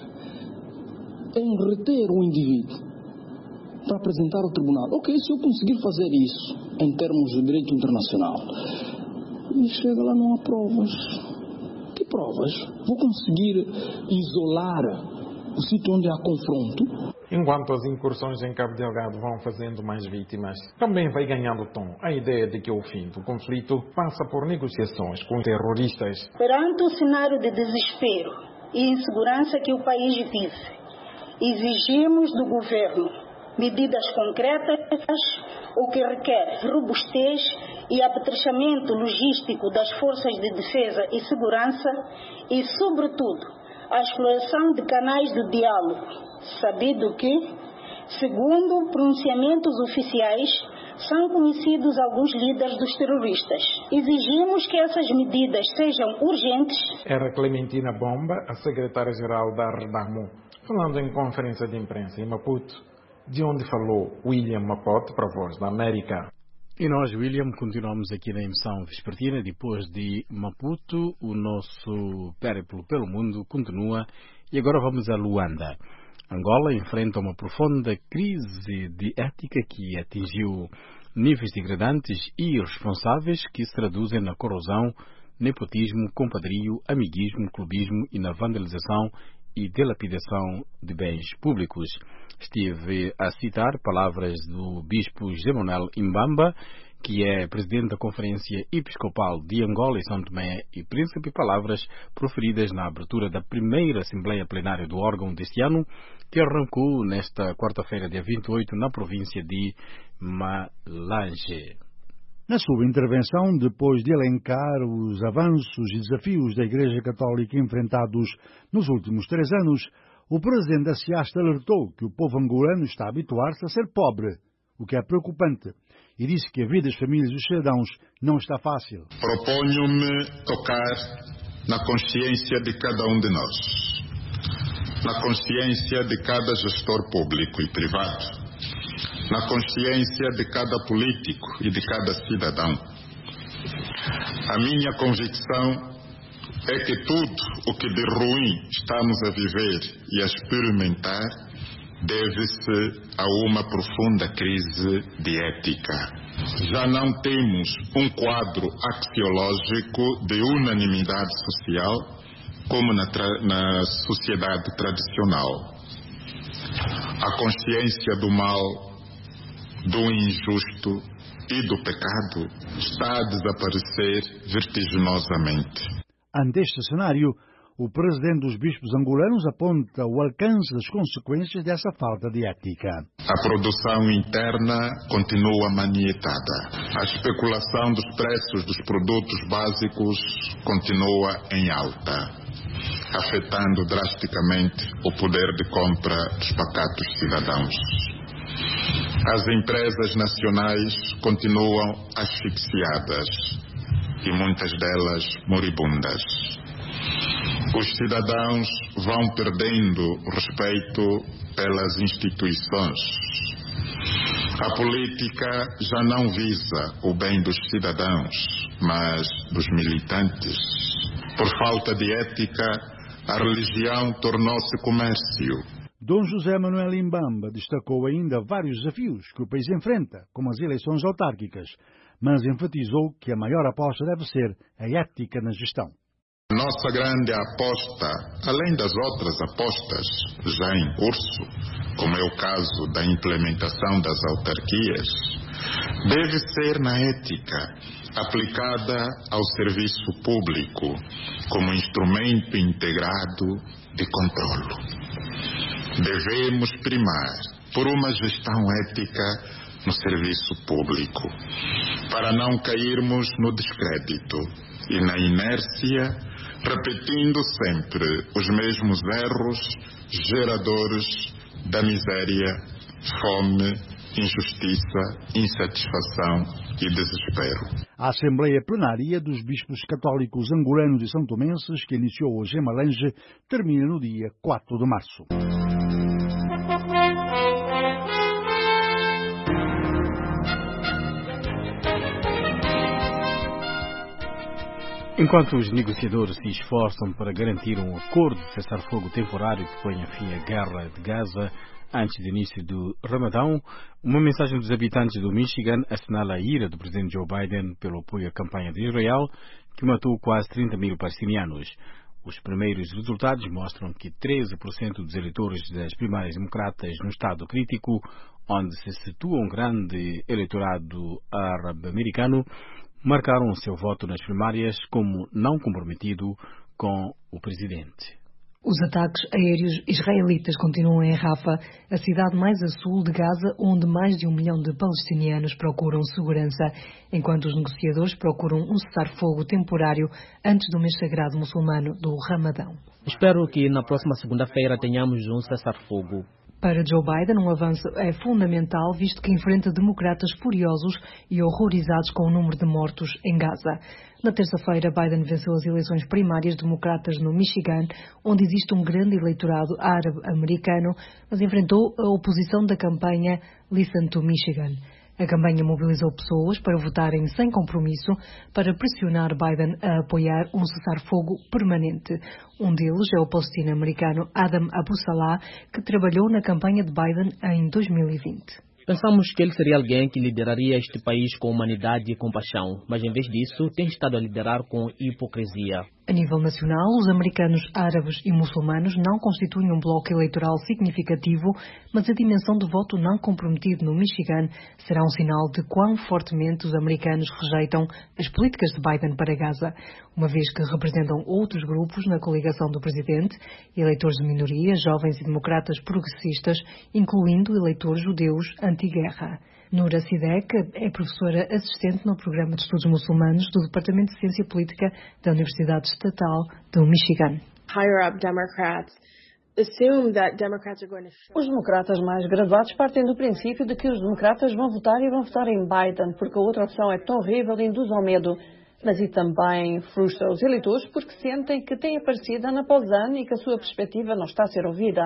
em reter o indivíduo para apresentar ao tribunal. Ok, se eu conseguir fazer isso em termos de direito internacional, e chega lá, não há provas. Que provas? Vou conseguir isolar o sítio onde há confronto? Enquanto as incursões em Cabo Delgado vão fazendo mais vítimas, também vai ganhando tom a ideia de que o fim do conflito passa por negociações com terroristas. Perante o cenário de desespero e insegurança que o país vive, exigimos do governo medidas concretas, o que requer robustez e apetrechamento logístico das forças de defesa e segurança e, sobretudo, a exploração de canais de diálogo, sabido que, segundo pronunciamentos oficiais, são conhecidos alguns líderes dos terroristas. Exigimos que essas medidas sejam urgentes. Era Clementina Bomba, a secretária-geral da Renamo, falando em conferência de imprensa em Maputo, de onde falou William Mapote para a Voz da América. E nós, William, continuamos aqui na emissão vespertina. Depois de Maputo, o nosso périplo pelo mundo continua e agora vamos a Luanda. Angola enfrenta uma profunda crise de ética que atingiu níveis degradantes e irresponsáveis que se traduzem na corrosão, nepotismo, compadrio, amiguismo, clubismo e na vandalização e dilapidação de bens públicos. Estive a citar palavras do bispo José Manuel Imbamba, que é presidente da Conferência Episcopal de Angola e São Tomé e Príncipe, palavras proferidas na abertura da primeira Assembleia Plenária do órgão deste ano, que arrancou nesta quarta-feira, dia vinte e oito, na província de Malange. Na sua intervenção, depois de elencar os avanços e desafios da Igreja Católica enfrentados nos últimos três anos, o presidente da SIAST alertou que o povo angolano está a habituar-se a ser pobre, o que é preocupante, e disse que a vida das famílias dos cidadãos não está fácil. Proponho-me tocar na consciência de cada um de nós, na consciência de cada gestor público e privado, na consciência de cada político e de cada cidadão. A minha convicção é que tudo o que de ruim estamos a viver e a experimentar deve-se a uma profunda crise de ética. Já não temos um quadro axiológico de unanimidade social como na, tra- na sociedade tradicional. A consciência do mal, do injusto e do pecado está a desaparecer vertiginosamente. Ante este cenário, o presidente dos bispos angolanos aponta o alcance das consequências dessa falta de ética. A produção interna continua manietada. A especulação dos preços dos produtos básicos continua em alta, afetando drasticamente o poder de compra dos pacatos cidadãos. As empresas nacionais continuam asfixiadas e muitas delas moribundas. Os cidadãos vão perdendo o respeito pelas instituições. A política já não visa o bem dos cidadãos, mas dos militantes. Por falta de ética, a religião tornou-se comércio. Dom José Manuel Imbamba destacou ainda vários desafios que o país enfrenta, como as eleições autárquicas, mas enfatizou que a maior aposta deve ser a ética na gestão. Nossa grande aposta, além das outras apostas já em curso, como é o caso da implementação das autarquias, deve ser na ética, aplicada ao serviço público, como instrumento integrado de controlo. Devemos primar por uma gestão ética no serviço público, para não cairmos no descrédito e na inércia, repetindo sempre os mesmos erros geradores da miséria, fome, injustiça, insatisfação e desespero. A Assembleia Plenária dos Bispos Católicos Angolanos e São Tomenses, que iniciou hoje em Malange, termina no dia quatro de março. Enquanto os negociadores se esforçam para garantir um acordo de cessar-fogo temporário que ponha fim à guerra de Gaza antes do início do Ramadão, uma mensagem dos habitantes do Michigan assinala a ira do presidente Joe Biden pelo apoio à campanha de Israel, que matou quase trinta mil palestinianos. Os primeiros resultados mostram que treze por cento dos eleitores das primárias democratas no estado crítico, onde se situa um grande eleitorado árabe-americano, marcaram o seu voto nas primárias como não comprometido com o presidente. Os ataques aéreos israelitas continuam em Rafah, a cidade mais a sul de Gaza, onde mais de um milhão de palestinianos procuram segurança, enquanto os negociadores procuram um cessar-fogo temporário antes do mês sagrado muçulmano do Ramadão. Espero que na próxima segunda-feira tenhamos um cessar-fogo. Para Joe Biden, um avanço é fundamental, visto que enfrenta democratas furiosos e horrorizados com o número de mortos em Gaza. Na terça-feira, Biden venceu as eleições primárias democratas no Michigan, onde existe um grande eleitorado árabe-americano, mas enfrentou a oposição da campanha Listen to Michigan. A campanha mobilizou pessoas para votarem sem compromisso para pressionar Biden a apoiar um cessar-fogo permanente. Um deles é o palestino-americano Adam Abu Salah, que trabalhou na campanha de Biden em dois mil e vinte. Pensamos que ele seria alguém que lideraria este país com humanidade e compaixão, mas em vez disso tem estado a liderar com hipocrisia. A nível nacional, os americanos árabes e muçulmanos não constituem um bloco eleitoral significativo, mas a dimensão do voto não comprometido no Michigan será um sinal de quão fortemente os americanos rejeitam as políticas de Biden para Gaza, uma vez que representam outros grupos na coligação do presidente, eleitores de minoria, jovens e democratas progressistas, incluindo eleitores judeus anti-guerra. Noura Sidek é professora assistente no Programa de Estudos Muçulmanos do Departamento de Ciência Política da Universidade Estatal do Michigan. Os democratas mais graduados partem do princípio de que os democratas vão votar e vão votar em Biden, porque a outra opção é tão horrível e induz ao medo. Mas e também frustra os eleitores porque sentem que têm aparecido ano após ano e que a sua perspectiva não está a ser ouvida.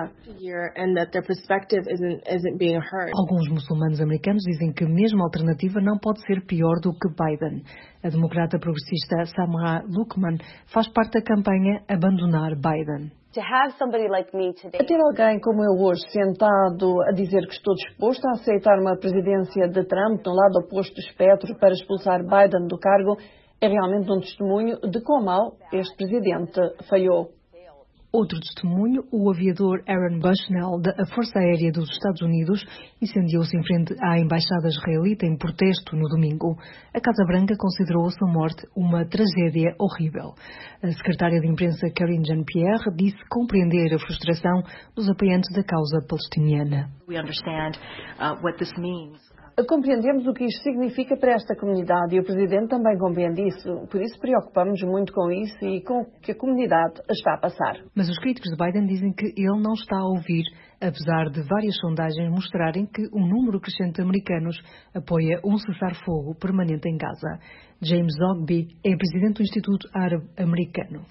Alguns muçulmanos americanos dizem que mesmo a alternativa não pode ser pior do que Biden. A democrata progressista Samra Luqman faz parte da campanha Abandonar Biden. A ter alguém como eu hoje sentado a dizer que estou disposto a aceitar uma presidência de Trump no lado oposto do espectro para expulsar Biden do cargo é realmente um testemunho de quão mal este presidente falhou. Outro testemunho, o aviador Aaron Bushnell, da Força Aérea dos Estados Unidos, incendiou-se em frente à Embaixada Israelita em protesto no domingo. A Casa Branca considerou a sua morte uma tragédia horrível. A secretária de imprensa Karine Jean-Pierre disse compreender a frustração dos apoiantes da causa palestiniana. We understand uh, what this means. Compreendemos o que isto significa para esta comunidade e o Presidente também compreende isso. Por isso preocupamos muito com isso e com o que a comunidade está a passar. Mas os críticos de Biden dizem que ele não está a ouvir, apesar de várias sondagens mostrarem que um número crescente de americanos apoia um cessar-fogo permanente em Gaza. James Zogby é presidente do Instituto Árabe Americano.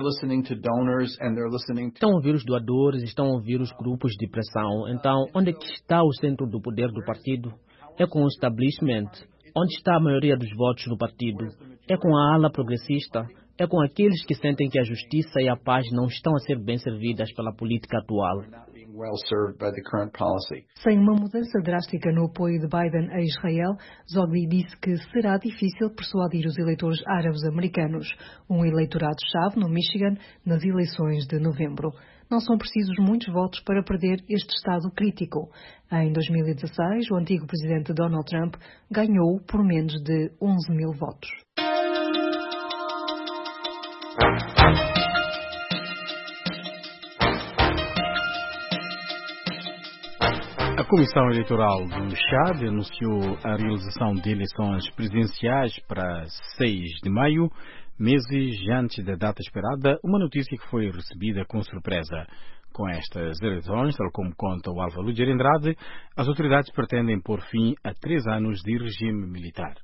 Estão a ouvir os doadores, estão a ouvir os grupos de pressão. Então, onde é que está o centro do poder do partido? É com o establishment. Onde está a maioria dos votos no partido? É com a ala progressista. É com aqueles que sentem que a justiça e a paz não estão a ser bem servidas pela política atual. Sem uma mudança drástica no apoio de Biden a Israel, Zogby disse que será difícil persuadir os eleitores árabes americanos, um eleitorado-chave no Michigan nas eleições de novembro. Não são precisos muitos votos para perder este estado crítico. Em dois mil e dezasseis, o antigo presidente Donald Trump ganhou por menos de onze mil votos. A Comissão Eleitoral do Chad anunciou a realização de eleições presidenciais para seis de maio, meses antes da data esperada, uma notícia que foi recebida com surpresa. Com estas eleições, tal como conta o Álvaro de Andrade, as autoridades pretendem pôr fim a três anos de regime militar.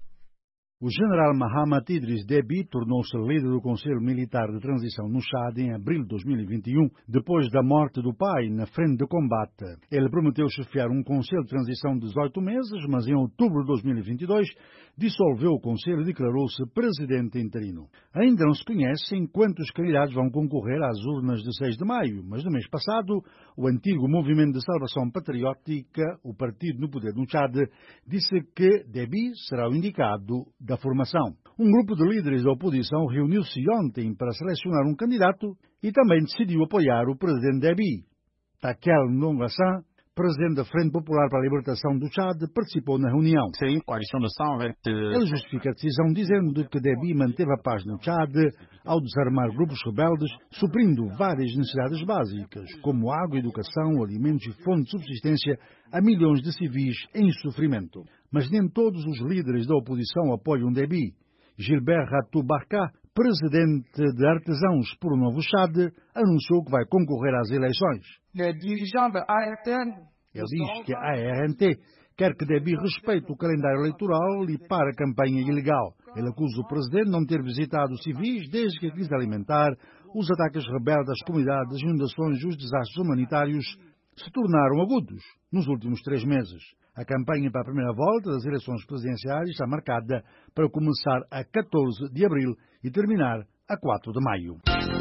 O general Mahamat Idris Deby tornou-se líder do Conselho Militar de Transição no Chad em abril de dois mil e vinte e um, depois da morte do pai na frente de combate. Ele prometeu chefiar um Conselho de Transição de dezoito meses, mas em outubro de dois mil e vinte e dois dissolveu o Conselho e declarou-se presidente interino. Ainda não se conhece em quantos candidatos vão concorrer às urnas de seis de maio, mas no mês passado, o antigo Movimento de Salvação Patriótica, o partido no poder no Chad, disse que Deby será o indicado da formação. Um grupo de líderes da oposição reuniu-se ontem para selecionar um candidato e também decidiu apoiar o presidente Deby. Takel Ndongassan, presidente da Frente Popular para a Libertação do Chad, participou na reunião. Sim, de... Ele justifica a decisão dizendo que Deby manteve a paz no Chad ao desarmar grupos rebeldes, suprindo várias necessidades básicas, como água, educação, alimentos e fonte de subsistência a milhões de civis em sofrimento. Mas nem todos os líderes da oposição apoiam Deby. Gilbert Ratou Barka, presidente de Artesãos por um Novo Chad, anunciou que vai concorrer às eleições. Ele diz que a A R N T quer que Deby respeite o calendário eleitoral e pare a campanha ilegal. Ele acusa o presidente de não ter visitado os civis desde que a crise alimentar, os ataques rebeldes às comunidades, as inundações e os desastres humanitários se tornaram agudos nos últimos três meses. A campanha para a primeira volta das eleições presidenciais está marcada para começar a catorze de abril e terminar a quatro de maio.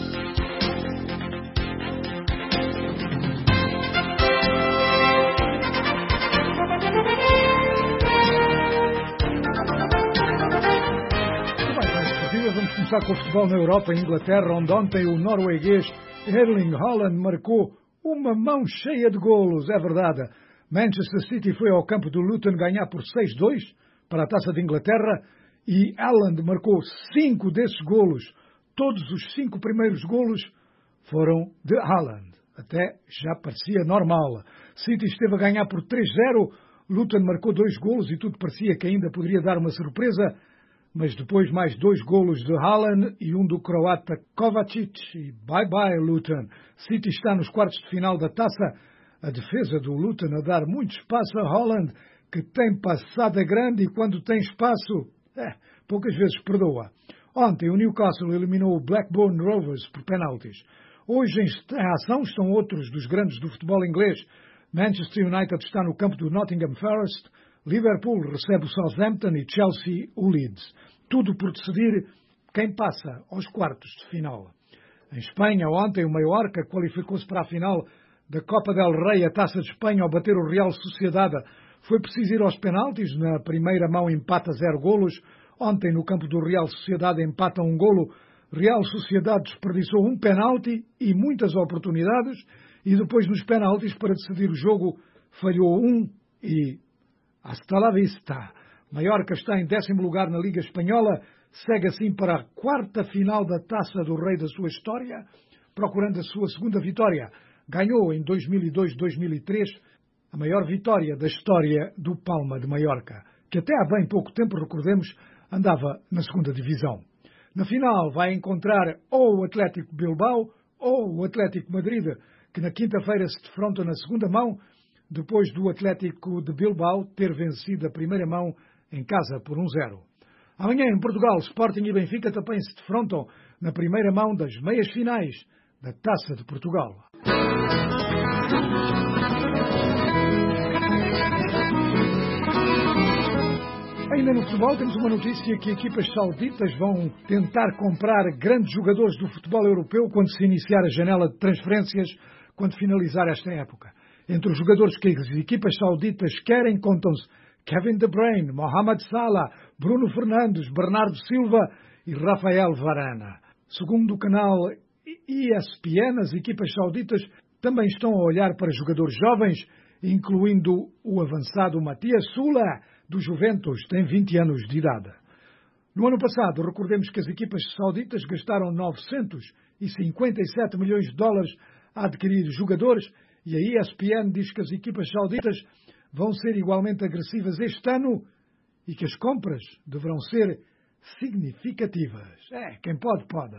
Vamos começar com o futebol na Europa, em Inglaterra, onde ontem o norueguês Erling Haaland marcou uma mão cheia de golos, é verdade. Manchester City foi ao campo do Luton ganhar por seis a dois para a Taça de Inglaterra e Haaland marcou cinco desses golos. Todos os cinco primeiros golos foram de Haaland. Até já parecia normal. City esteve a ganhar por três a zero, Luton marcou dois golos e tudo parecia que ainda poderia dar uma surpresa, mas depois mais dois golos de Haaland e um do croata Kovacic e bye-bye Luton. City está nos quartos de final da Taça. A defesa do Luton a dar muito espaço a Haaland, que tem passada grande e quando tem espaço, é, poucas vezes perdoa. Ontem o Newcastle eliminou o Blackburn Rovers por penaltis. Hoje em ação estão outros dos grandes do futebol inglês. Manchester United está no campo do Nottingham Forest, Liverpool recebe o Southampton e Chelsea o Leeds. Tudo por decidir quem passa aos quartos de final. Em Espanha, ontem o Mallorca qualificou-se para a final da Copa del Rey, a Taça de Espanha, ao bater o Real Sociedade. Foi preciso ir aos penaltis, na primeira mão empata zero golos. Ontem no campo do Real Sociedade empata um golo, Real Sociedade desperdiçou um penalti e muitas oportunidades, e depois nos penaltis para decidir o jogo falhou um e hasta la vista. Mallorca está em décimo lugar na Liga Espanhola, segue assim para a quarta final da Taça do Rei da sua história, procurando a sua segunda vitória. Ganhou em dois mil e dois, dois mil e três a maior vitória da história do Palma de Mallorca, que até há bem pouco tempo, recordemos, andava na segunda divisão. Na final vai encontrar ou o Atlético Bilbao ou o Atlético Madrid, que na quinta-feira se defrontam na segunda mão, depois do Atlético de Bilbao ter vencido a primeira mão em casa por um zero. Amanhã em Portugal, Sporting e Benfica também se defrontam na primeira mão das meias finais da Taça de Portugal. Ainda no futebol temos uma notícia que equipas sauditas vão tentar comprar grandes jogadores do futebol europeu quando se iniciar a janela de transferências, quando finalizar esta época. Entre os jogadores que as equipas sauditas querem contam-se Kevin De Bruyne, Mohamed Salah, Bruno Fernandes, Bernardo Silva e Rafael Varane. Segundo o canal E S P N, as equipas sauditas também estão a olhar para jogadores jovens, incluindo o avançado Matias Sula, do Juventus, tem vinte anos de idade. No ano passado, recordemos que as equipas sauditas gastaram novecentos e cinquenta e sete milhões de dólares a adquirir jogadores, e a E S P N diz que as equipas sauditas vão ser igualmente agressivas este ano e que as compras deverão ser significativas. É, quem pode, pode.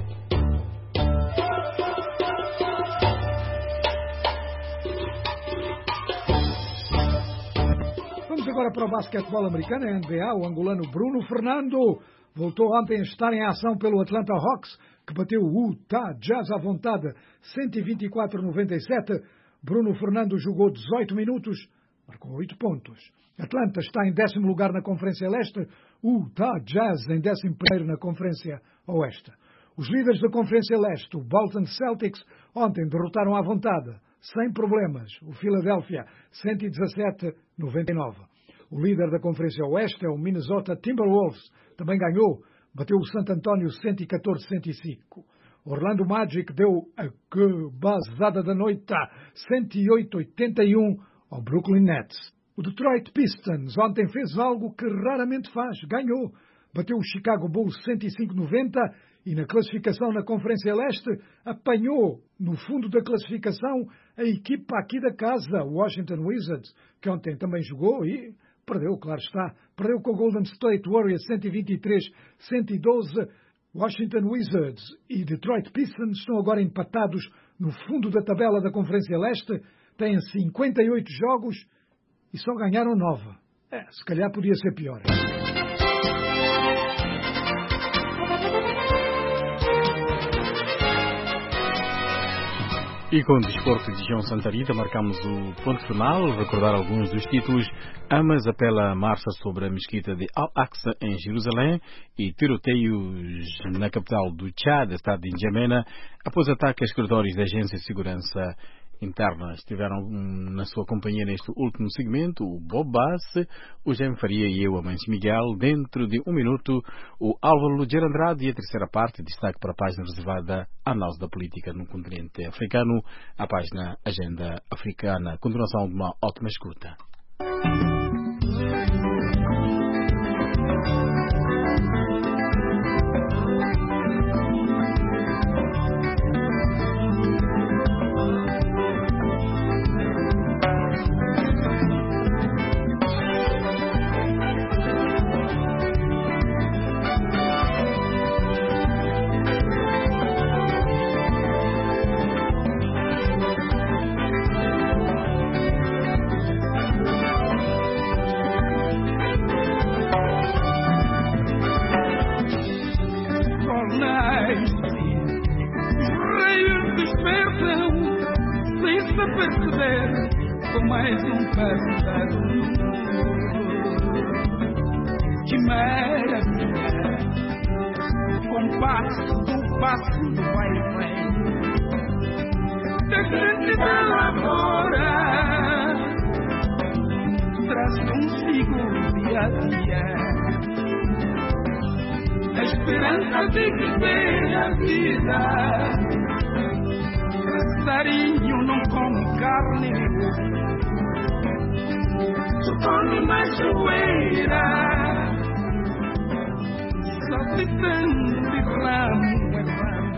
Vamos agora para o basquetebol americano, a N B A. O angolano Bruno Fernando voltou ontem a estar em ação pelo Atlanta Hawks, que bateu o Utah Jazz à vontade, cento e vinte e quatro a noventa e sete. Bruno Fernando jogou dezoito minutos, marcou oito pontos. Atlanta está em décimo lugar na Conferência Leste, Utah Jazz em décimo primeiro na Conferência Oeste. Os líderes da Conferência Leste, o Boston Celtics, ontem derrotaram à vontade, sem problemas, o Philadelphia, cento e dezassete a noventa e nove. O líder da Conferência Oeste é o Minnesota Timberwolves, também ganhou, bateu o San Antonio cento e catorze a cento e cinco. Orlando Magic deu a que basada da noite, cento e oito a oitenta e um ao Brooklyn Nets. O Detroit Pistons ontem fez algo que raramente faz, ganhou, bateu o Chicago Bulls cento e cinco a noventa e na classificação na Conferência Leste apanhou no fundo da classificação a equipa aqui da casa, o Washington Wizards, que ontem também jogou e perdeu, claro está, perdeu com o Golden State Warriors cento e vinte e três a cento e doze. Washington Wizards e Detroit Pistons estão agora empatados no fundo da tabela da Conferência Leste, têm cinquenta e oito jogos e só ganharam nove. É, se calhar podia ser pior. E com o desporto de João Santarita marcamos o ponto final, recordar alguns dos títulos. Hamas apela a marcha sobre a mesquita de Al-Aqsa em Jerusalém e tiroteios na capital do Tchad, estado de N'Djamena, após ataque a escritórios da Agência de Segurança Interna. Estiveram na sua companhia neste último segmento o Bob Bass, o Jaime Faria e eu, Amancio Miguel. Dentro de um minuto, o Álvaro Lugero Andrade e a terceira parte, destaque para a página reservada à análise da política no continente africano, a página Agenda Africana. Continuação de uma ótima escuta. a esperança de viver a vida. Passarinho não come carne, só come machoeira, só se prende ramo e ramo.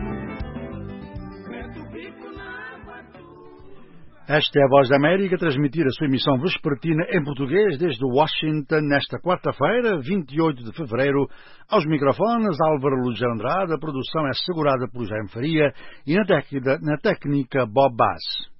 Esta é a Voz da América, a transmitir a sua emissão vespertina em português desde Washington nesta quarta-feira, vinte e oito de fevereiro. Aos microfones, Álvaro Luz Andrade, a produção é assegurada por Jaime Faria e na técnica, na técnica Bob Bass.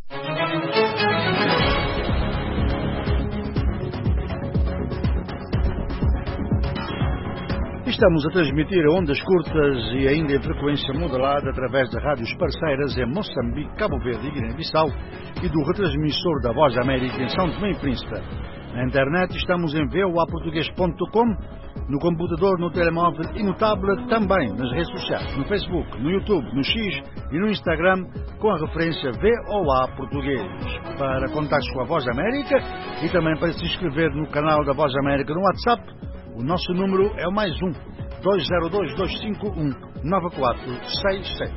Estamos a transmitir a ondas curtas e ainda em frequência modulada através de rádios parceiras em Moçambique, Cabo Verde e Guiné-Bissau e do retransmissor da Voz da América em São Tomé e Príncipe. Na internet estamos em v o a português ponto com, no computador, no telemóvel e no tablet, também nas redes sociais, no Facebook, no YouTube, no X e no Instagram com a referência V O A Português. Para contatos com a Voz da América e também para se inscrever no canal da Voz da América no WhatsApp, o nosso número é o mais um, dois zero dois, dois cinco um, nove quatro seis seis.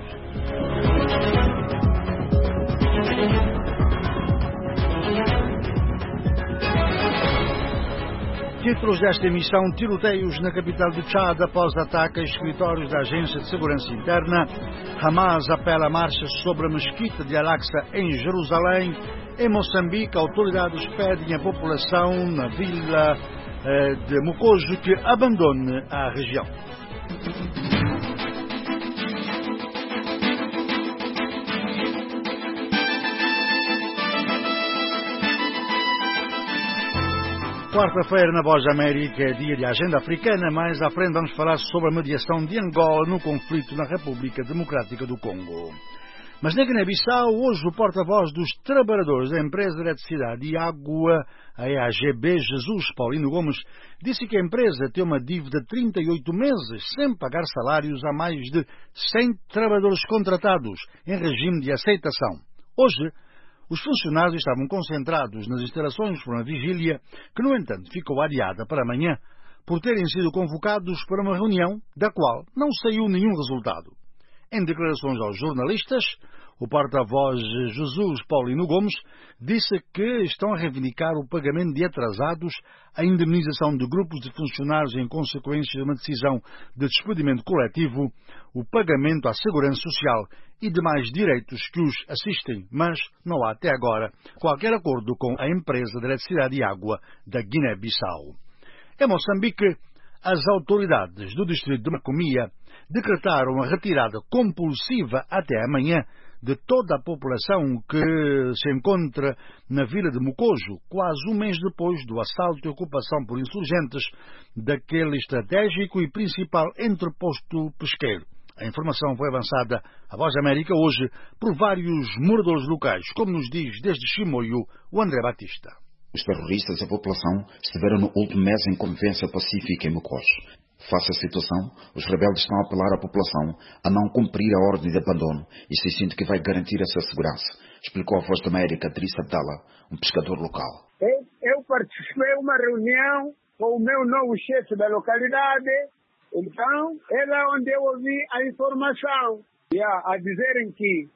Títulos desta emissão: tiroteios na capital do Tchad após ataque a escritórios da Agência de Segurança Interna. Hamas apela a marchas sobre a mesquita de Al-Aqsa em Jerusalém. Em Moçambique, autoridades pedem à população na vila de Mucojo que abandone a região. Quarta-feira na Voz da América é dia de agenda africana, mais à frente vamos falar sobre a mediação de Angola no conflito na República Democrática do Congo. Mas na Guiné-Bissau, hoje o porta-voz dos trabalhadores da empresa de eletricidade e água, a E A G B, Jesus Paulino Gomes, disse que a empresa tem uma dívida de trinta e oito meses sem pagar salários a mais de cem trabalhadores contratados em regime de aceitação. Hoje, os funcionários estavam concentrados nas instalações por uma vigília que, no entanto, ficou adiada para amanhã por terem sido convocados para uma reunião da qual não saiu nenhum resultado. Em declarações aos jornalistas, o porta-voz Jesus Paulino Gomes disse que estão a reivindicar o pagamento de atrasados, a indemnização de grupos de funcionários em consequência de uma decisão de despedimento coletivo, o pagamento à segurança social e demais direitos que os assistem, mas não há até agora qualquer acordo com a empresa de eletricidade e água da Guiné-Bissau. Em Moçambique, as autoridades do distrito de Macomia decretaram a retirada compulsiva até amanhã de toda a população que se encontra na vila de Mucojo, quase um mês depois do assalto e ocupação por insurgentes daquele estratégico e principal entreposto pesqueiro. A informação foi avançada à Voz da América hoje por vários moradores locais, como nos diz desde Chimoio o André Batista. Os terroristas e a população estiveram no último mês em convivência pacífica em Mucojo. Face à situação, os rebeldes estão a apelar à população a não cumprir a ordem de abandono e se sente que vai garantir a sua segurança, explicou a Voz da América Drissa Abdala, um pescador local. Eu, eu participei de uma reunião com o meu novo chefe da localidade, então é lá onde eu ouvi a informação, yeah, a dizerem que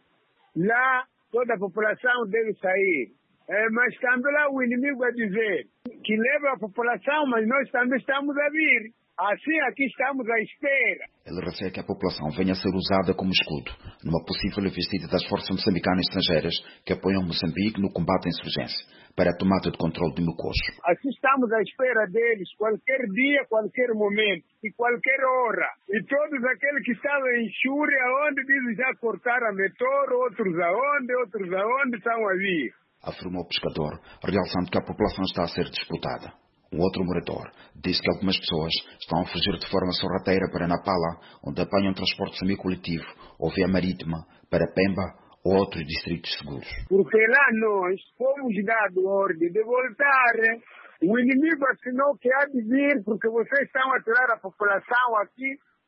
lá toda a população deve sair. É, mas também lá o inimigo a dizer que leva a população, mas nós também estamos a vir. Assim aqui estamos à espera. Ele receia que a população venha a ser usada como escudo numa possível investida das forças moçambicanas estrangeiras que apoiam Moçambique no combate à insurgência para a tomada de controle de Mucojo. Assim estamos à espera deles, qualquer dia, qualquer momento e qualquer hora. E todos aqueles que estavam em Chure, aonde dizem já cortar a meteoro, outros aonde, outros aonde estão a vir. Afirmou o pescador, realçando que a população está a ser disputada. Um outro morador disse que algumas pessoas estão a fugir de forma sorrateira para Napala, onde apanham transporte semi-coletivo ou via marítima para Pemba ou outros distritos seguros. Porque lá nós fomos dado ordem de voltar. O inimigo assinou que há de vir porque vocês estão a tirar a população aqui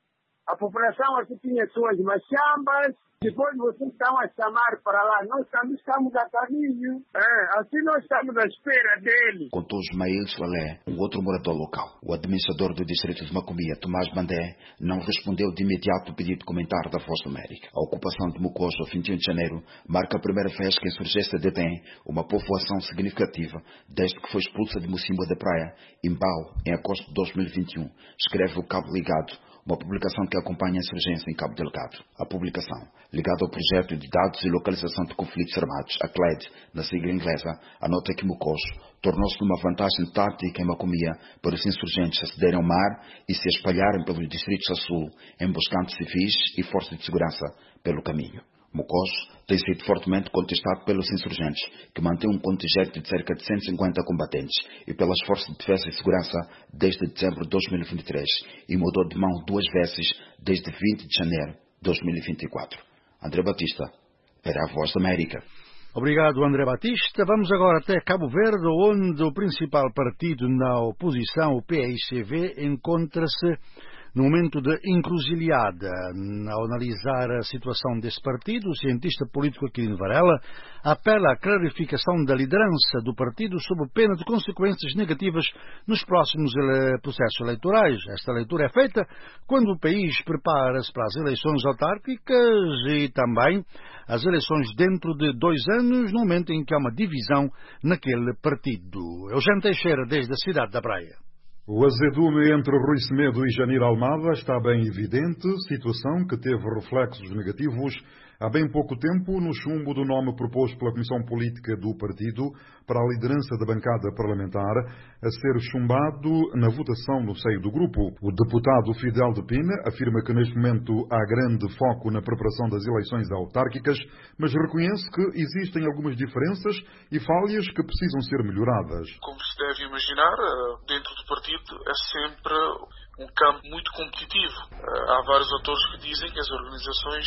A população aqui tinha suas machambas, depois vocês estão a chamar para lá. Nós também estamos a caminho. É, assim nós estamos à espera dele. Contou Ismael Soalé, um outro morador local. O administrador do distrito de Macomia, Tomás Bandé, não respondeu de imediato o pedido de comentário da Voz da América. A ocupação de Mocojo, vinte e um de janeiro, marca a primeira vez que a insurgência detém uma povoação significativa desde que foi expulsa de Mocimboa da Praia, Imbau, em agosto de dois mil e vinte e um, escreve o Cabo Ligado, uma publicação que acompanha a insurgência em Cabo Delgado. A publicação, ligada ao projeto de dados e localização de conflitos armados, a C L E D, na sigla inglesa, anota que Mocojo tornou-se numa vantagem tática em Macomia para os insurgentes acederem ao mar e se espalharem pelos distritos a sul, emboscando civis e forças de segurança pelo caminho. Mocojo tem sido fortemente contestado pelos insurgentes, que mantêm um contingente de cerca de cento e cinquenta combatentes, e pelas forças de defesa e segurança desde dezembro de dois mil e vinte e três, e mudou de mão duas vezes desde vinte de janeiro de dois mil e vinte e quatro. André Batista, para a Voz da América. Obrigado, André Batista. Vamos agora até Cabo Verde, onde o principal partido na oposição, o P I C V, encontra-se no momento de encruzilhada. Ao analisar a situação desse partido, o cientista político Aquilino Varela apela à clarificação da liderança do partido sob pena de consequências negativas nos próximos ele... processos eleitorais. Esta leitura é feita quando o país prepara-se para as eleições autárquicas e também as eleições dentro de dois anos, no momento em que há uma divisão naquele partido. Eugênio Teixeira, desde a cidade da Praia. O azedume entre Rui Semedo e Janir Almada está bem evidente, situação que teve reflexos negativos há bem pouco tempo no chumbo do nome proposto pela Comissão Política do Partido para a liderança da bancada parlamentar, a ser chumbado na votação no seio do grupo. O deputado Fidel de Pina afirma que neste momento há grande foco na preparação das eleições autárquicas, mas reconhece que existem algumas diferenças e falhas que precisam ser melhoradas. Como se deve imaginar, dentro do partido é sempre um campo muito competitivo. Há vários autores que dizem que as organizações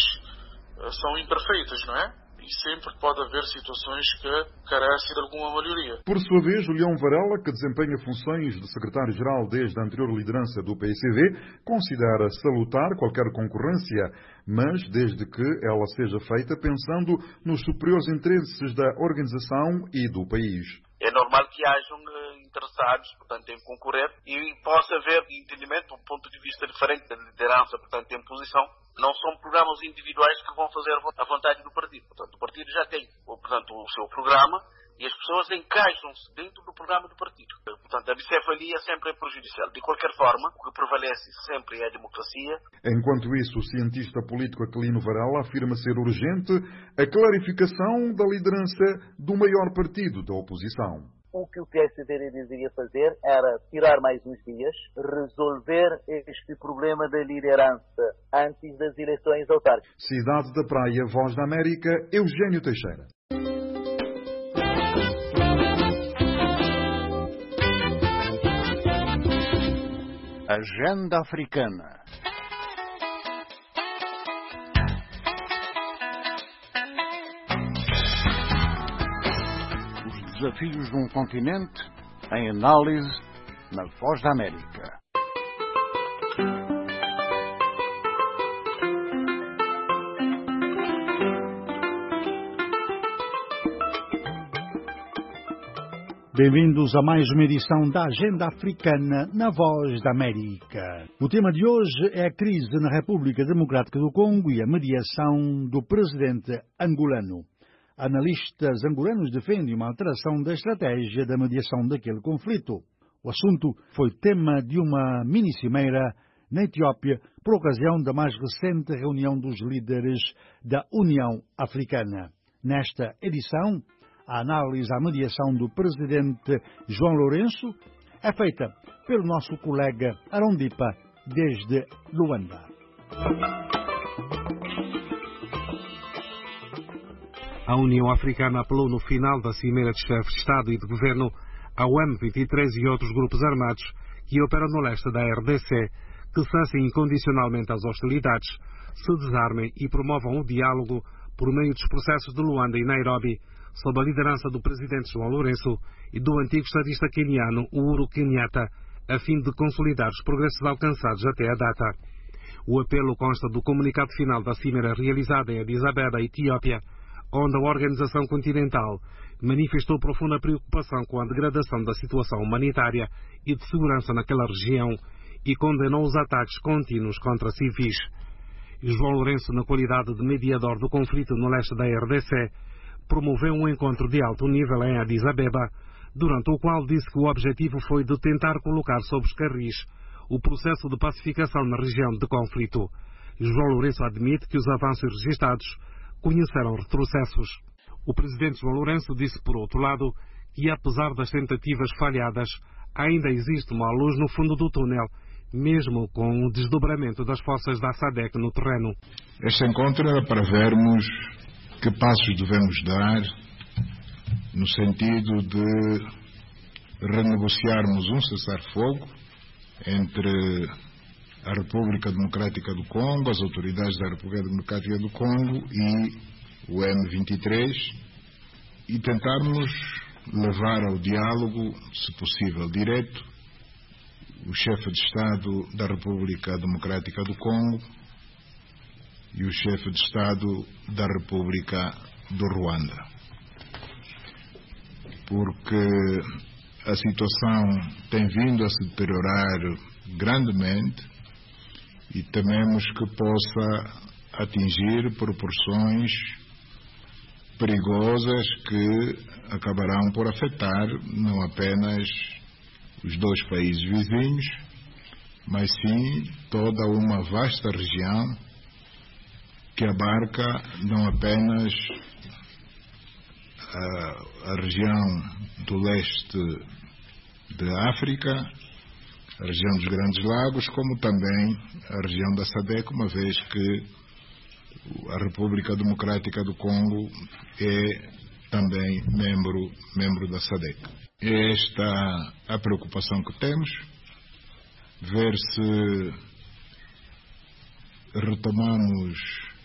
são imperfeitas, não é? E sempre pode haver situações que carecem de alguma melhoria. Por sua vez, Julião Varela, que desempenha funções de secretário-geral desde a anterior liderança do P I C V, considera salutar qualquer concorrência, mas desde que ela seja feita pensando nos superiores interesses da organização e do país. É normal que hajam interessados, portanto, em concorrer e possa haver entendimento, um ponto de vista diferente da liderança, portanto, em posição. Não são programas individuais que vão fazer a vontade do partido. Portanto, o partido já tem, portanto, o seu programa e as pessoas encaixam-se dentro do programa do partido. Portanto, a bicefalia sempre é prejudicial. De qualquer forma, o que prevalece sempre é a democracia. Enquanto isso, o cientista político Aquilino Varela afirma ser urgente a clarificação da liderança do maior partido da oposição. O que o P S D deveria fazer era tirar mais uns dias, resolver este problema da liderança antes das eleições autárquicas. Cidade da Praia, Voz da América, Eugênio Teixeira. Agenda Africana. Desafios de um continente em análise na Voz da América. Bem-vindos a mais uma edição da Agenda Africana na Voz da América. O tema de hoje é a crise na República Democrática do Congo e a mediação do presidente angolano. Analistas angolanos defendem uma alteração da estratégia da mediação daquele conflito. O assunto foi tema de uma mini-cimeira na Etiópia por ocasião da mais recente reunião dos líderes da União Africana. Nesta edição, a análise à mediação do presidente João Lourenço é feita pelo nosso colega Arondipa, desde Luanda. A União Africana apelou no final da Cimeira de Chefes de Estado e de Governo ao M vinte e três e outros grupos armados que operam no leste da R D C que cessem incondicionalmente as hostilidades, se desarmem e promovam o diálogo por meio dos processos de Luanda e Nairobi, sob a liderança do presidente João Lourenço e do antigo estadista queniano Uhuru Kenyatta, a fim de consolidar os progressos alcançados até a data. O apelo consta do comunicado final da cimeira realizada em Addis Abeba, Etiópia, onde a Organização Continental manifestou profunda preocupação com a degradação da situação humanitária e de segurança naquela região e condenou os ataques contínuos contra civis. João Lourenço, na qualidade de mediador do conflito no leste da R D C, promoveu um encontro de alto nível em Addis Abeba, durante o qual disse que o objetivo foi de tentar colocar sob os carris o processo de pacificação na região de conflito. João Lourenço admite que os avanços registados conheceram retrocessos. O presidente João Lourenço disse, por outro lado, que apesar das tentativas falhadas, ainda existe uma luz no fundo do túnel, mesmo com o desdobramento das forças da SADC no terreno. Este encontro era para vermos que passos devemos dar no sentido de renegociarmos um cessar-fogo entre a República Democrática do Congo, as autoridades da República Democrática do Congo e o M vinte e três e tentarmos levar ao diálogo, se possível, direto, o chefe de Estado da República Democrática do Congo e o chefe de Estado da República do Ruanda. Porque a situação tem vindo a se deteriorar grandemente e tememos que possa atingir proporções perigosas que acabarão por afetar não apenas os dois países vizinhos, mas sim toda uma vasta região que abarca não apenas a, a região do leste da África, a região dos Grandes Lagos, como também a região da SADC, uma vez que a República Democrática do Congo é também membro, membro da SADC. É esta a preocupação que temos, ver se retomamos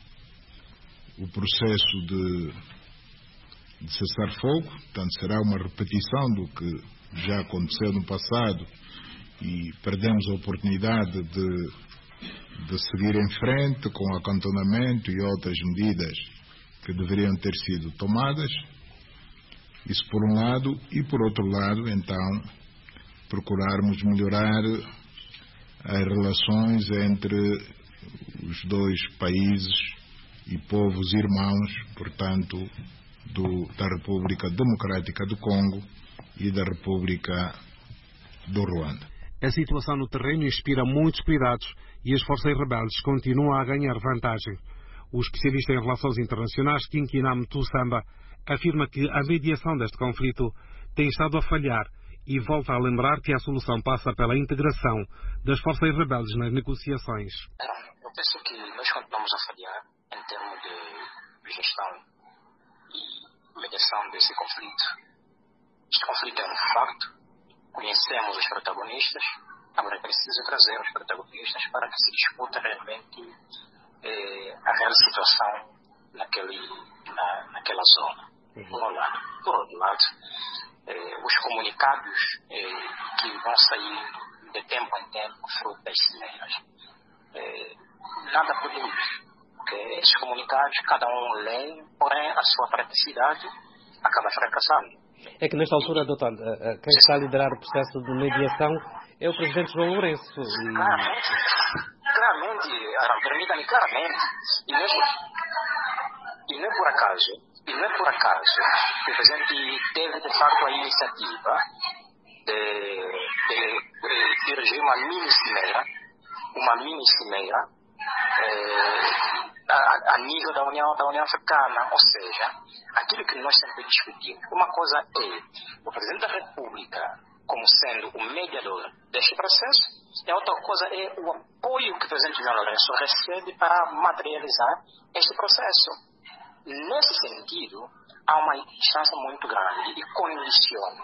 o processo de, de cessar-fogo, portanto será uma repetição do que já aconteceu no passado e perdemos a oportunidade de, de seguir em frente com o acantonamento e outras medidas que deveriam ter sido tomadas. Isso por um lado, e por outro lado, então, procurarmos melhorar as relações entre os dois países e povos irmãos, portanto, do, da República Democrática do Congo e da República do Ruanda. A situação no terreno inspira muitos cuidados e as forças rebeldes continuam a ganhar vantagem. O especialista em relações internacionais, Kinkinam Tussamba, afirma que a mediação deste conflito tem estado a falhar e volta a lembrar que a solução passa pela integração das forças rebeldes nas negociações. Eu penso que nós continuamos a falhar em termos de gestão e mediação desse conflito. Este conflito é um facto, conhecemos os protagonistas, agora é preciso trazer os protagonistas para que se discuta realmente eh, a real situação naquele, na, naquela zona. Por um lado. Por outro lado, eh, os comunicados eh, que vão sair de tempo em tempo, fruto das cimeiras, eh, nada produz. Porque esses comunicados, cada um lê, porém a sua praticidade acaba fracassando. É que nesta altura, doutor, quem está a liderar o processo de mediação é o presidente João Lourenço. E... Claramente, claramente, permita-me claramente, e não, e não é por acaso, e não é por acaso que o presidente teve de facto a iniciativa de, de, de dirigir uma mini cimeira, uma mini cimeira, eh, A, a nível da União, da União Africana, ou seja, aquilo que nós sempre discutimos. Uma coisa é o Presidente da República como sendo o mediador deste processo, e a outra coisa é o apoio que o Presidente João Lourenço recebe para materializar este processo. Nesse sentido, há uma distância muito grande e condiciona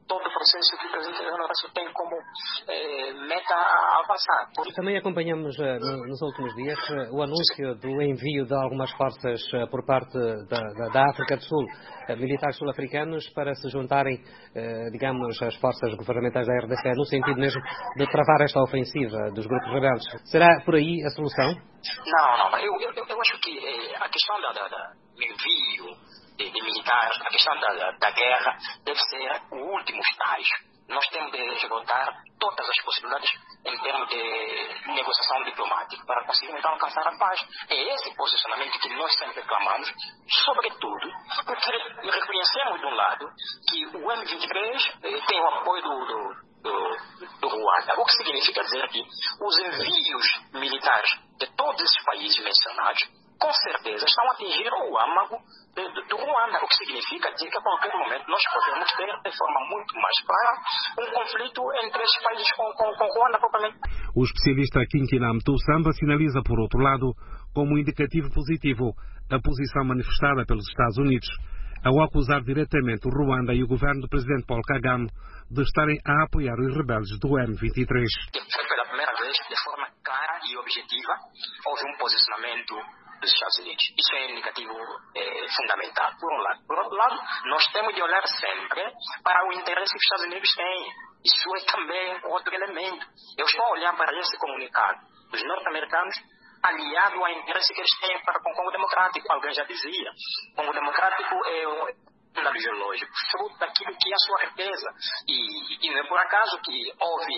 todo o processo que o presidente João Lourenço tem como eh, meta a avançar. Por... Também acompanhamos uh, no, nos últimos dias uh, o anúncio do envio de algumas forças uh, por parte da, da, da África do Sul, uh, militares sul-africanos, para se juntarem, uh, digamos, às forças governamentais da R D C, no sentido mesmo de travar esta ofensiva dos grupos rebeldes. Será por aí a solução? Não, não. Eu, eu, eu acho que eh, a questão da, da, da, do envio de, de militares, a questão da, da, da guerra, deve ser o último estágio. Nós temos de esgotar todas as possibilidades em termos de negociação diplomática para conseguir então alcançar a paz. É esse posicionamento que nós sempre reclamamos, sobretudo porque reconhecemos de um lado que o M vinte e três eh, tem o apoio do, do, do, do Ruanda, o que significa dizer que os envios militares de todos esses países mencionados com certeza estão a atingir o âmago do, do, do Ruanda, o que significa dizer que a qualquer momento nós podemos ter de forma muito mais clara um conflito entre esses países com, com, com Ruanda propriamente. O especialista Kinkinam Tussamba sinaliza, por outro lado, como indicativo positivo a posição manifestada pelos Estados Unidos ao acusar diretamente o Ruanda e o governo do presidente Paul Kagame de estarem a apoiar os rebeldes do M vinte e três. Foi pela primeira vez, de forma clara e objetiva, houve um posicionamento dos Estados Unidos. Isso é indicativo é, fundamental, por um lado. Por outro lado, nós temos de olhar sempre para o interesse que os Estados Unidos têm. Isso é também outro elemento. Eu estou a olhar para esse comunicado dos norte-americanos aliado ao interesse que eles têm para com o Congo Democrático. Alguém já dizia, o Congo Democrático é um fundamento geológico, fruto daquilo que é a sua riqueza. E, e não é por acaso que houve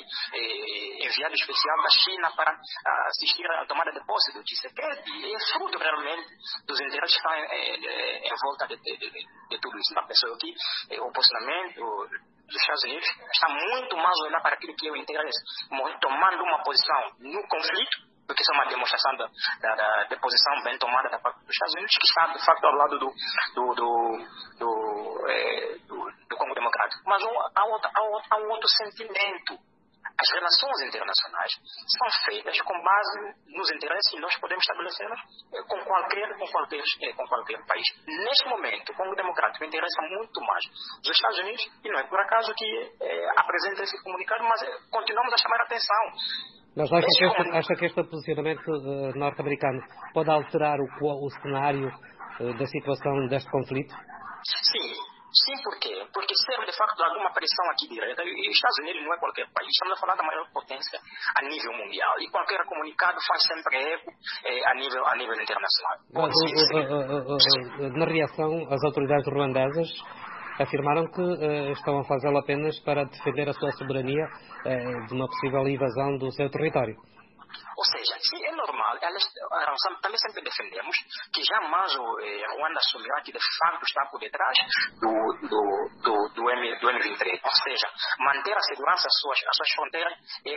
eh, enviado especial da China para uh, assistir à tomada de posse do Tshisekedi. É fruto realmente dos interesses que estão eh, em volta de, de, de, de tudo isso. A pessoa que eh, o posicionamento dos Estados Unidos está muito mais a olhar para aquilo que é o interesse, tomando uma posição no conflito, porque isso é uma demonstração da, da, da, da posição bem tomada da parte dos Estados Unidos, que está, de facto, ao lado do, do, do, do, é, do, do Congo Democrático. Mas um, há, outro, há, outro, há um outro sentimento. As relações internacionais são feitas com base nos interesses que nós podemos estabelecer com qualquer, com qualquer, com qualquer país. Neste momento, o Congo Democrático interessa muito mais os Estados Unidos, e não é por acaso que é, apresenta esse comunicado, mas é, continuamos a chamar a atenção. Mas acha que, este, acha que este posicionamento uh, norte-americano pode alterar o, o cenário uh, da situação deste conflito? Sim, sim, por quê? Porque serve de facto alguma pressão aqui direta, e os Estados Unidos não é qualquer país, estamos a falar da maior potência a nível mundial, e qualquer comunicado faz sempre eco eh, a, nível, a nível internacional. Mas, uh, uh, uh, uh, na reação, as autoridades ruandesas afirmaram que uh, estão a fazê-lo apenas para defender a sua soberania uh, de uma possível invasão do seu território. Ou seja, sim, é normal. Elas, também sempre defendemos que jamais o eh, Ruanda assumirá que de facto está por detrás do, do, do, do, M, do M vinte e três. Ou seja, manter a segurança às suas, às suas fronteiras é,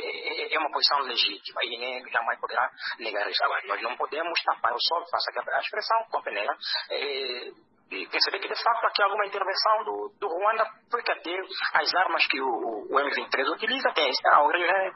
é, é uma posição legítima e ninguém jamais poderá negar isso. Agora, nós não podemos tapar o sol, faça a expressão, com a peneira, é, e perceber que de facto aqui alguma intervenção do, do Ruanda, porque até as armas que o, o M vinte e três utiliza tem, a origem é,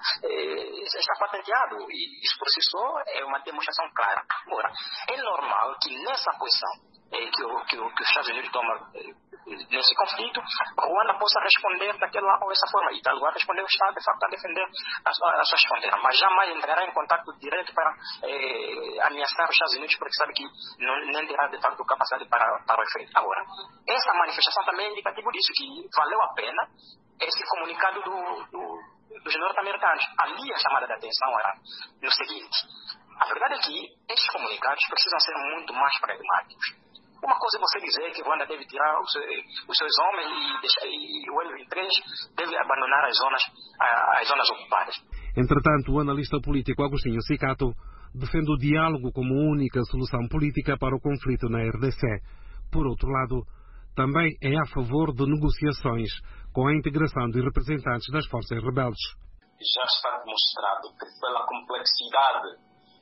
está patenteado, e isso por si só é uma demonstração clara. Agora, é normal que nessa posição é, que, o, que, o, que os Estados Unidos tomam é, nesse conflito, Ruanda possa responder daquela ou essa forma, e tal lugar responder o Estado de facto a defender as, as suas fronteiras, mas jamais entrará em contato direto para eh, ameaçar os Estados Unidos, porque sabe que não, nem terá de facto capacidade para, para o efeito. Agora, essa manifestação também é indicativo disso, que valeu a pena esse comunicado do, do, dos norte-americanos. Ali a chamada de atenção era no seguinte: a verdade é que esses comunicados precisam ser muito mais pragmáticos. Uma coisa é você dizer que Ruanda deve tirar os, os seus homens e, deixar, e o M vinte e três deve abandonar as zonas, as zonas ocupadas. Entretanto, o analista político Agostinho Sicato defende o diálogo como única solução política para o conflito na R D C. Por outro lado, também é a favor de negociações com a integração de representantes das forças rebeldes. Já está demonstrado que pela complexidade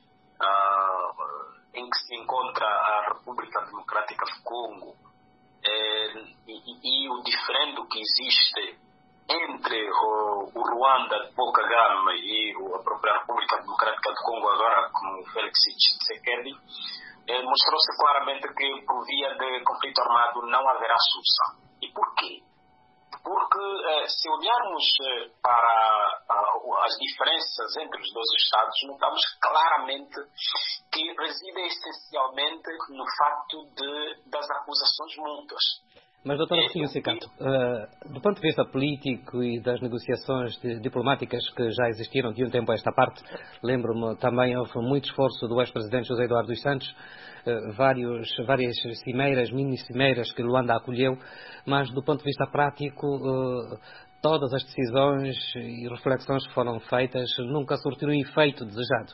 uh, em que se encontra a República Democrática do Congo eh, e, e o diferendo que existe entre o, o Ruanda de Paul Kagame e a própria República Democrática do Congo agora com Félix Tshisekedi, eh, mostrou-se claramente que por via de conflito armado não haverá solução. E por quê? Porque se olharmos para as diferenças entre os dois Estados, notamos claramente que residem essencialmente no facto de, das acusações mútuas. Mas, doutor Agostinho Cicato, uh, do ponto de vista político e das negociações de, diplomáticas que já existiram de um tempo a esta parte, lembro-me também, houve muito esforço do ex-presidente José Eduardo dos Santos, uh, vários, várias cimeiras, mini-cimeiras que Luanda acolheu, mas do ponto de vista prático, uh, todas as decisões e reflexões que foram feitas nunca surtiram o efeito desejado.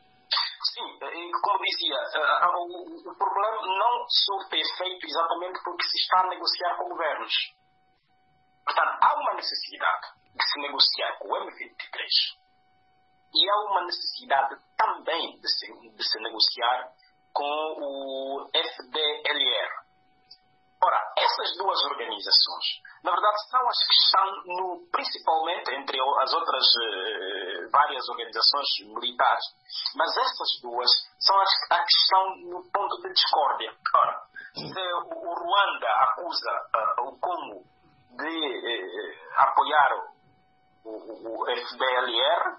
Como dizia, uh, o, o problema não surte efeito exatamente porque se está a negociar com governos. Portanto, há uma necessidade de se negociar com o M vinte e três e há uma necessidade também de se, de se negociar com o F D L R. Ora, essas duas organizações, na verdade, são as que estão, no, principalmente entre as outras uh, várias organizações militares, mas essas duas são as, as que estão no ponto de discórdia. Ora, se o Ruanda acusa uh, o Congo de uh, apoiar o, o F D L R,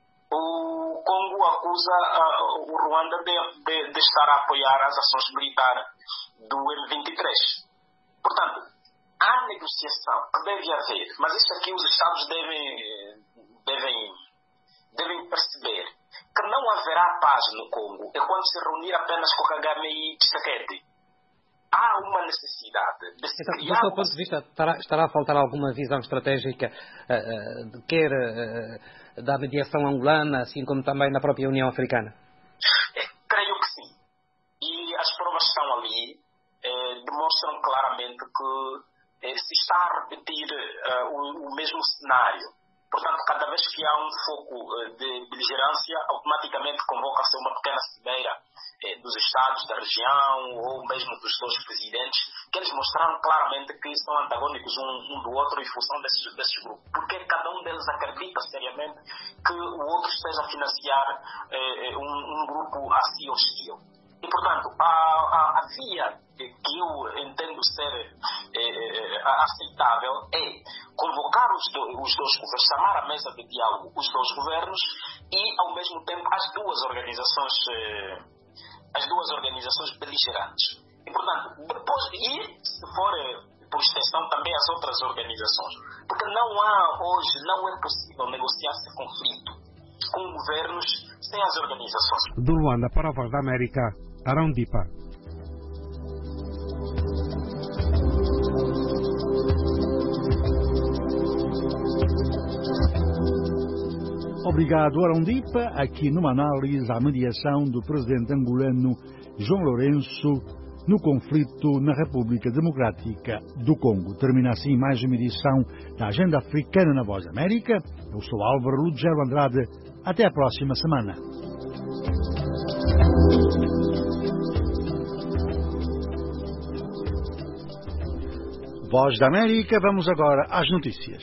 o Congo acusa uh, o Ruanda de, de, de estar a apoiar as ações militares do M vinte e três. Portanto, há negociação que deve haver, mas isso aqui os Estados devem, devem, devem perceber que não haverá paz no Congo é quando se reunir apenas com Kagame e Tshisekedi. Há uma necessidade de se então, criar... Do seu ponto de vista, estará, estará a faltar alguma visão estratégica, uh, uh, quer uh, da mediação angolana, assim como também na própria União Africana? É, creio que sim. E as provas estão ali. Eh, demonstram claramente que eh, se está a repetir eh, o, o mesmo cenário. Portanto, cada vez que há um foco eh, de beligerância, automaticamente convoca-se uma pequena cimeira eh, dos Estados da região ou mesmo dos dois presidentes, que eles mostraram claramente que são antagônicos um, um do outro em função desses, desses grupos. Porque cada um deles acredita seriamente que o outro esteja a financiar eh, um, um grupo a si hostil. E, portanto, a, a, a via que eu entendo ser eh, aceitável é convocar os, do, os dois governos, chamar à mesa de diálogo os dois governos e, ao mesmo tempo, as duas organizações, eh, as duas organizações beligerantes. E, portanto, depois, e se for, por extensão, também as outras organizações. Porque não há hoje, não é possível negociar esse conflito com governos sem as organizações. Do Luanda para a Voz da América, Arão Dipa. Obrigado, Arão Dipa, aqui numa análise à mediação do presidente angolano João Lourenço no conflito na República Democrática do Congo. Termina assim mais uma edição da Agenda Africana na Voz da América. Eu sou Álvaro Lugero Andrade. Até a próxima semana. Voz da América, vamos agora às notícias.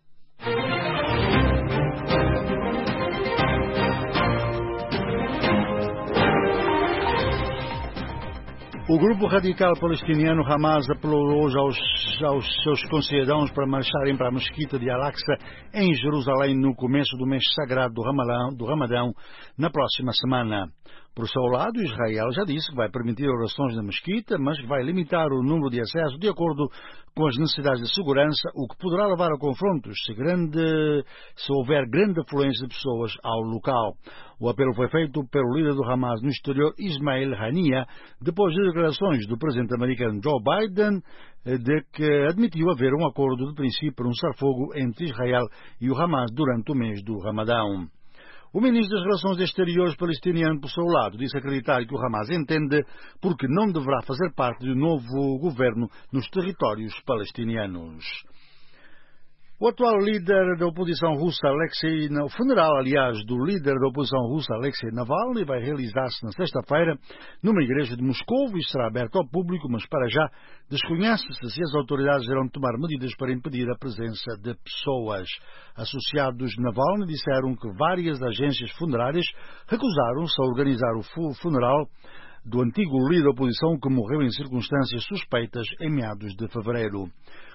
O grupo radical palestiniano Hamas apelou hoje aos, aos seus concidadãos para marcharem para a mesquita de Al-Aqsa em Jerusalém no começo do mês sagrado do Ramadão, do Ramadão na próxima semana. Por seu lado, Israel já disse que vai permitir orações na mesquita, mas que vai limitar o número de acessos de acordo com as necessidades de segurança, o que poderá levar a confrontos se, grande, se houver grande afluência de pessoas ao local. O apelo foi feito pelo líder do Hamas no exterior, Ismail Haniyeh, depois de declarações do presidente americano Joe Biden, de que admitiu haver um acordo de princípio para um cessar-fogo entre Israel e o Hamas durante o mês do Ramadão. O ministro das Relações Exteriores palestiniano, por seu lado, disse acreditar que o Hamas entende porque não deverá fazer parte do novo governo nos territórios palestinianos. O atual líder da oposição russa, Alexei, o funeral, aliás, do líder da oposição russa, Alexei Navalny, vai realizar-se na sexta-feira numa igreja de Moscou e será aberto ao público, mas para já desconhece-se se as autoridades irão tomar medidas para impedir a presença de pessoas. Associados de Navalny disseram que várias agências funerárias recusaram-se a organizar o funeral do antigo líder da oposição que morreu em circunstâncias suspeitas em meados de fevereiro.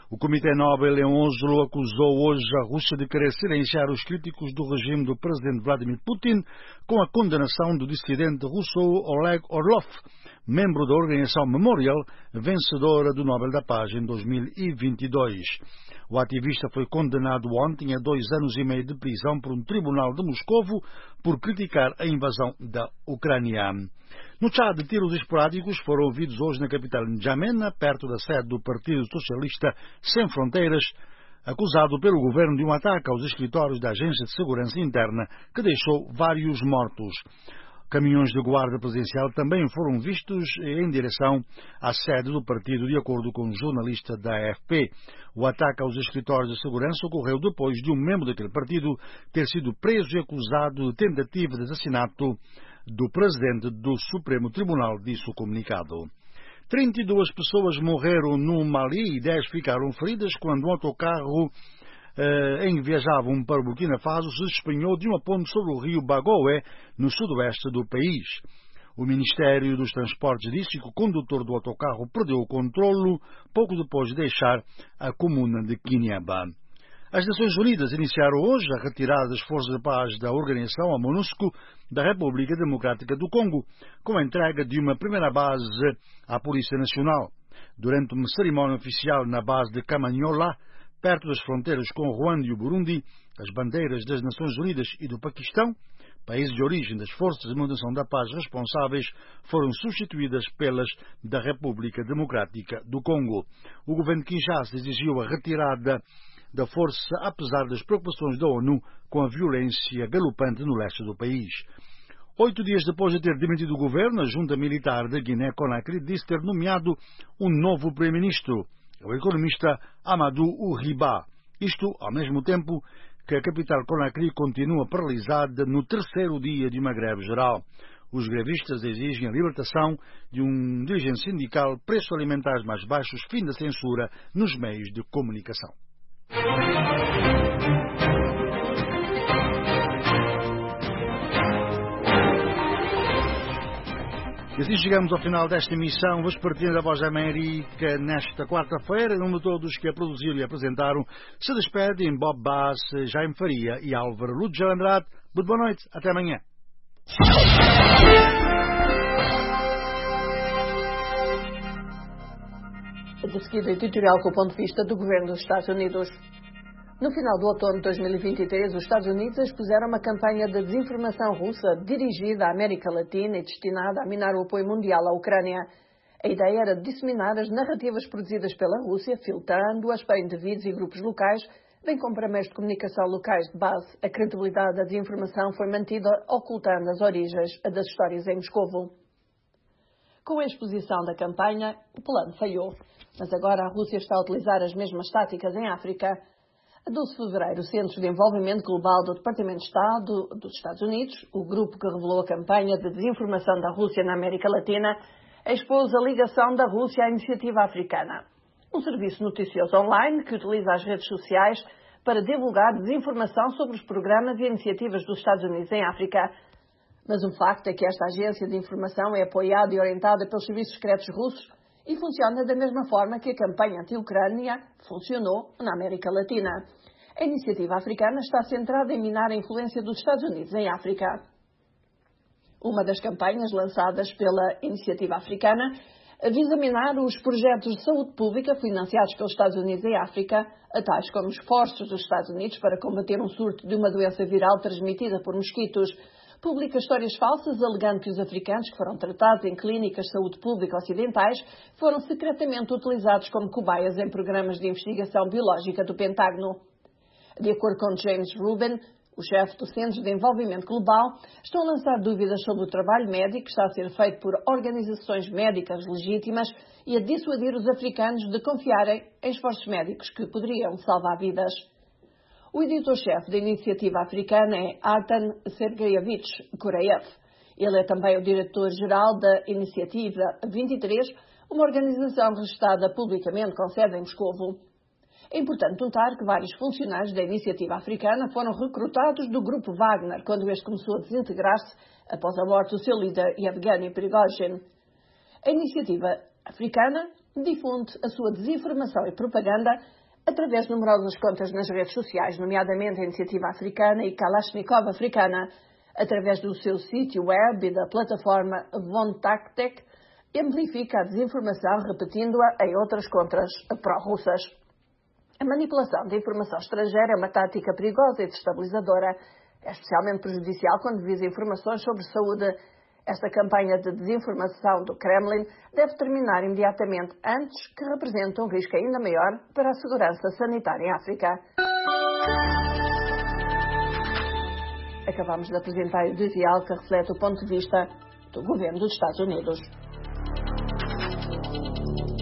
O Comitê Nobel em Oslo acusou hoje a Rússia de querer silenciar os críticos do regime do presidente Vladimir Putin com a condenação do dissidente russo Oleg Orlov, membro da organização Memorial, vencedora do Nobel da Paz em dois mil e vinte e dois. O ativista foi condenado ontem a dois anos e meio de prisão por um tribunal de Moscovo por criticar a invasão da Ucrânia. No Tchad, tiros esporádicos foram ouvidos hoje na capital N'Djamena, perto da sede do Partido Socialista Sem Fronteiras, acusado pelo governo de um ataque aos escritórios da Agência de Segurança Interna, que deixou vários mortos. Caminhões de guarda presidencial também foram vistos em direção à sede do partido, de acordo com um jornalista da A F P. O ataque aos escritórios de segurança ocorreu depois de um membro daquele partido ter sido preso e acusado de tentativa de assassinato do presidente do Supremo Tribunal, disse o comunicado. trinta e duas pessoas morreram no Mali e dez ficaram feridas quando um autocarro Uh, em que viajavam para Burkina Faso se despenhou de uma ponte sobre o rio Bagoé, no sudoeste do país. O Ministério dos Transportes disse que o condutor do autocarro perdeu o controlo pouco depois de deixar a comuna de Quinyaba. As Nações Unidas iniciaram hoje a retirada das forças de paz da organização, a MONUSCO, da República Democrática do Congo, com a entrega de uma primeira base à Polícia Nacional. Durante uma cerimónia oficial na base de Kamanyola, perto das fronteiras com o Ruanda e o Burundi, as bandeiras das Nações Unidas e do Paquistão, países de origem das forças de manutenção da paz responsáveis, foram substituídas pelas da República Democrática do Congo. O governo de Kinshasa exigiu a retirada da força, apesar das preocupações da ONU com a violência galopante no leste do país. Oito dias depois de ter demitido o governo, a junta militar de Guiné-Conakry disse ter nomeado um novo primeiro-ministro, o economista Amadou Uriba. Isto ao mesmo tempo que a capital Conakry continua paralisada no terceiro dia de uma greve geral. Os grevistas exigem a libertação de um dirigente sindical, preços alimentares mais baixos, fim da censura nos meios de comunicação. E assim chegamos ao final desta emissão vespertina da Voz da América nesta quarta-feira. Em nome de todos que a produziram e apresentaram, se despedem Bob Bass, Jaime Faria e Álvaro Lúcio Andrade. Muito boa noite, até amanhã. De seguida, editorial com o ponto de vista do governo dos Estados Unidos. No final do outono de dois mil e vinte e três, os Estados Unidos expuseram uma campanha de desinformação russa dirigida à América Latina e destinada a minar o apoio mundial à Ucrânia. A ideia era disseminar as narrativas produzidas pela Rússia, filtrando-as para indivíduos e grupos locais, bem como para meios de comunicação locais de base. A credibilidade da desinformação foi mantida ocultando as origens das histórias em Moscovo. Com a exposição da campanha, o plano falhou. Mas agora a Rússia está a utilizar as mesmas táticas em África. A doze de fevereiro, o Centro de Envolvimento Global do Departamento de Estado dos Estados Unidos, o grupo que revelou a campanha de desinformação da Rússia na América Latina, expôs a ligação da Rússia à Iniciativa Africana, um serviço noticioso online que utiliza as redes sociais para divulgar desinformação sobre os programas e iniciativas dos Estados Unidos em África. Mas um facto é que esta agência de informação é apoiada e orientada pelos serviços secretos russos e funciona da mesma forma que a campanha anti-Ucrânia funcionou na América Latina. A iniciativa africana está centrada em minar a influência dos Estados Unidos em África. Uma das campanhas lançadas pela iniciativa africana visa minar os projetos de saúde pública financiados pelos Estados Unidos em África, tais como esforços dos Estados Unidos para combater um surto de uma doença viral transmitida por mosquitos. Publica histórias falsas alegando que os africanos que foram tratados em clínicas de saúde pública ocidentais foram secretamente utilizados como cobaias em programas de investigação biológica do Pentágono. De acordo com James Rubin, o chefe do Centro de Envolvimento Global, estão a lançar dúvidas sobre o trabalho médico que está a ser feito por organizações médicas legítimas e a dissuadir os africanos de confiarem em esforços médicos que poderiam salvar vidas. O editor-chefe da iniciativa africana é Artan Sergeyevich Kureyev. Ele é também o diretor-geral da Iniciativa vinte e três, uma organização registrada publicamente com sede em Moscovo. É importante notar que vários funcionários da iniciativa africana foram recrutados do grupo Wagner quando este começou a desintegrar-se após a morte do seu líder Yevgeny Prigozhin. A iniciativa africana difunde a sua desinformação e propaganda através de numerosas contas nas redes sociais, nomeadamente a Iniciativa Africana e Kalashnikov Africana, através do seu sítio web e da plataforma Vontaktek, amplifica a desinformação repetindo-a em outras contas pró-russas. A manipulação de informação estrangeira é uma tática perigosa e destabilizadora. É especialmente prejudicial quando visa informações sobre saúde. Esta campanha de desinformação do Kremlin deve terminar imediatamente, antes que represente um risco ainda maior para a segurança sanitária em África. Acabamos de apresentar o editorial que reflete o ponto de vista do governo dos Estados Unidos.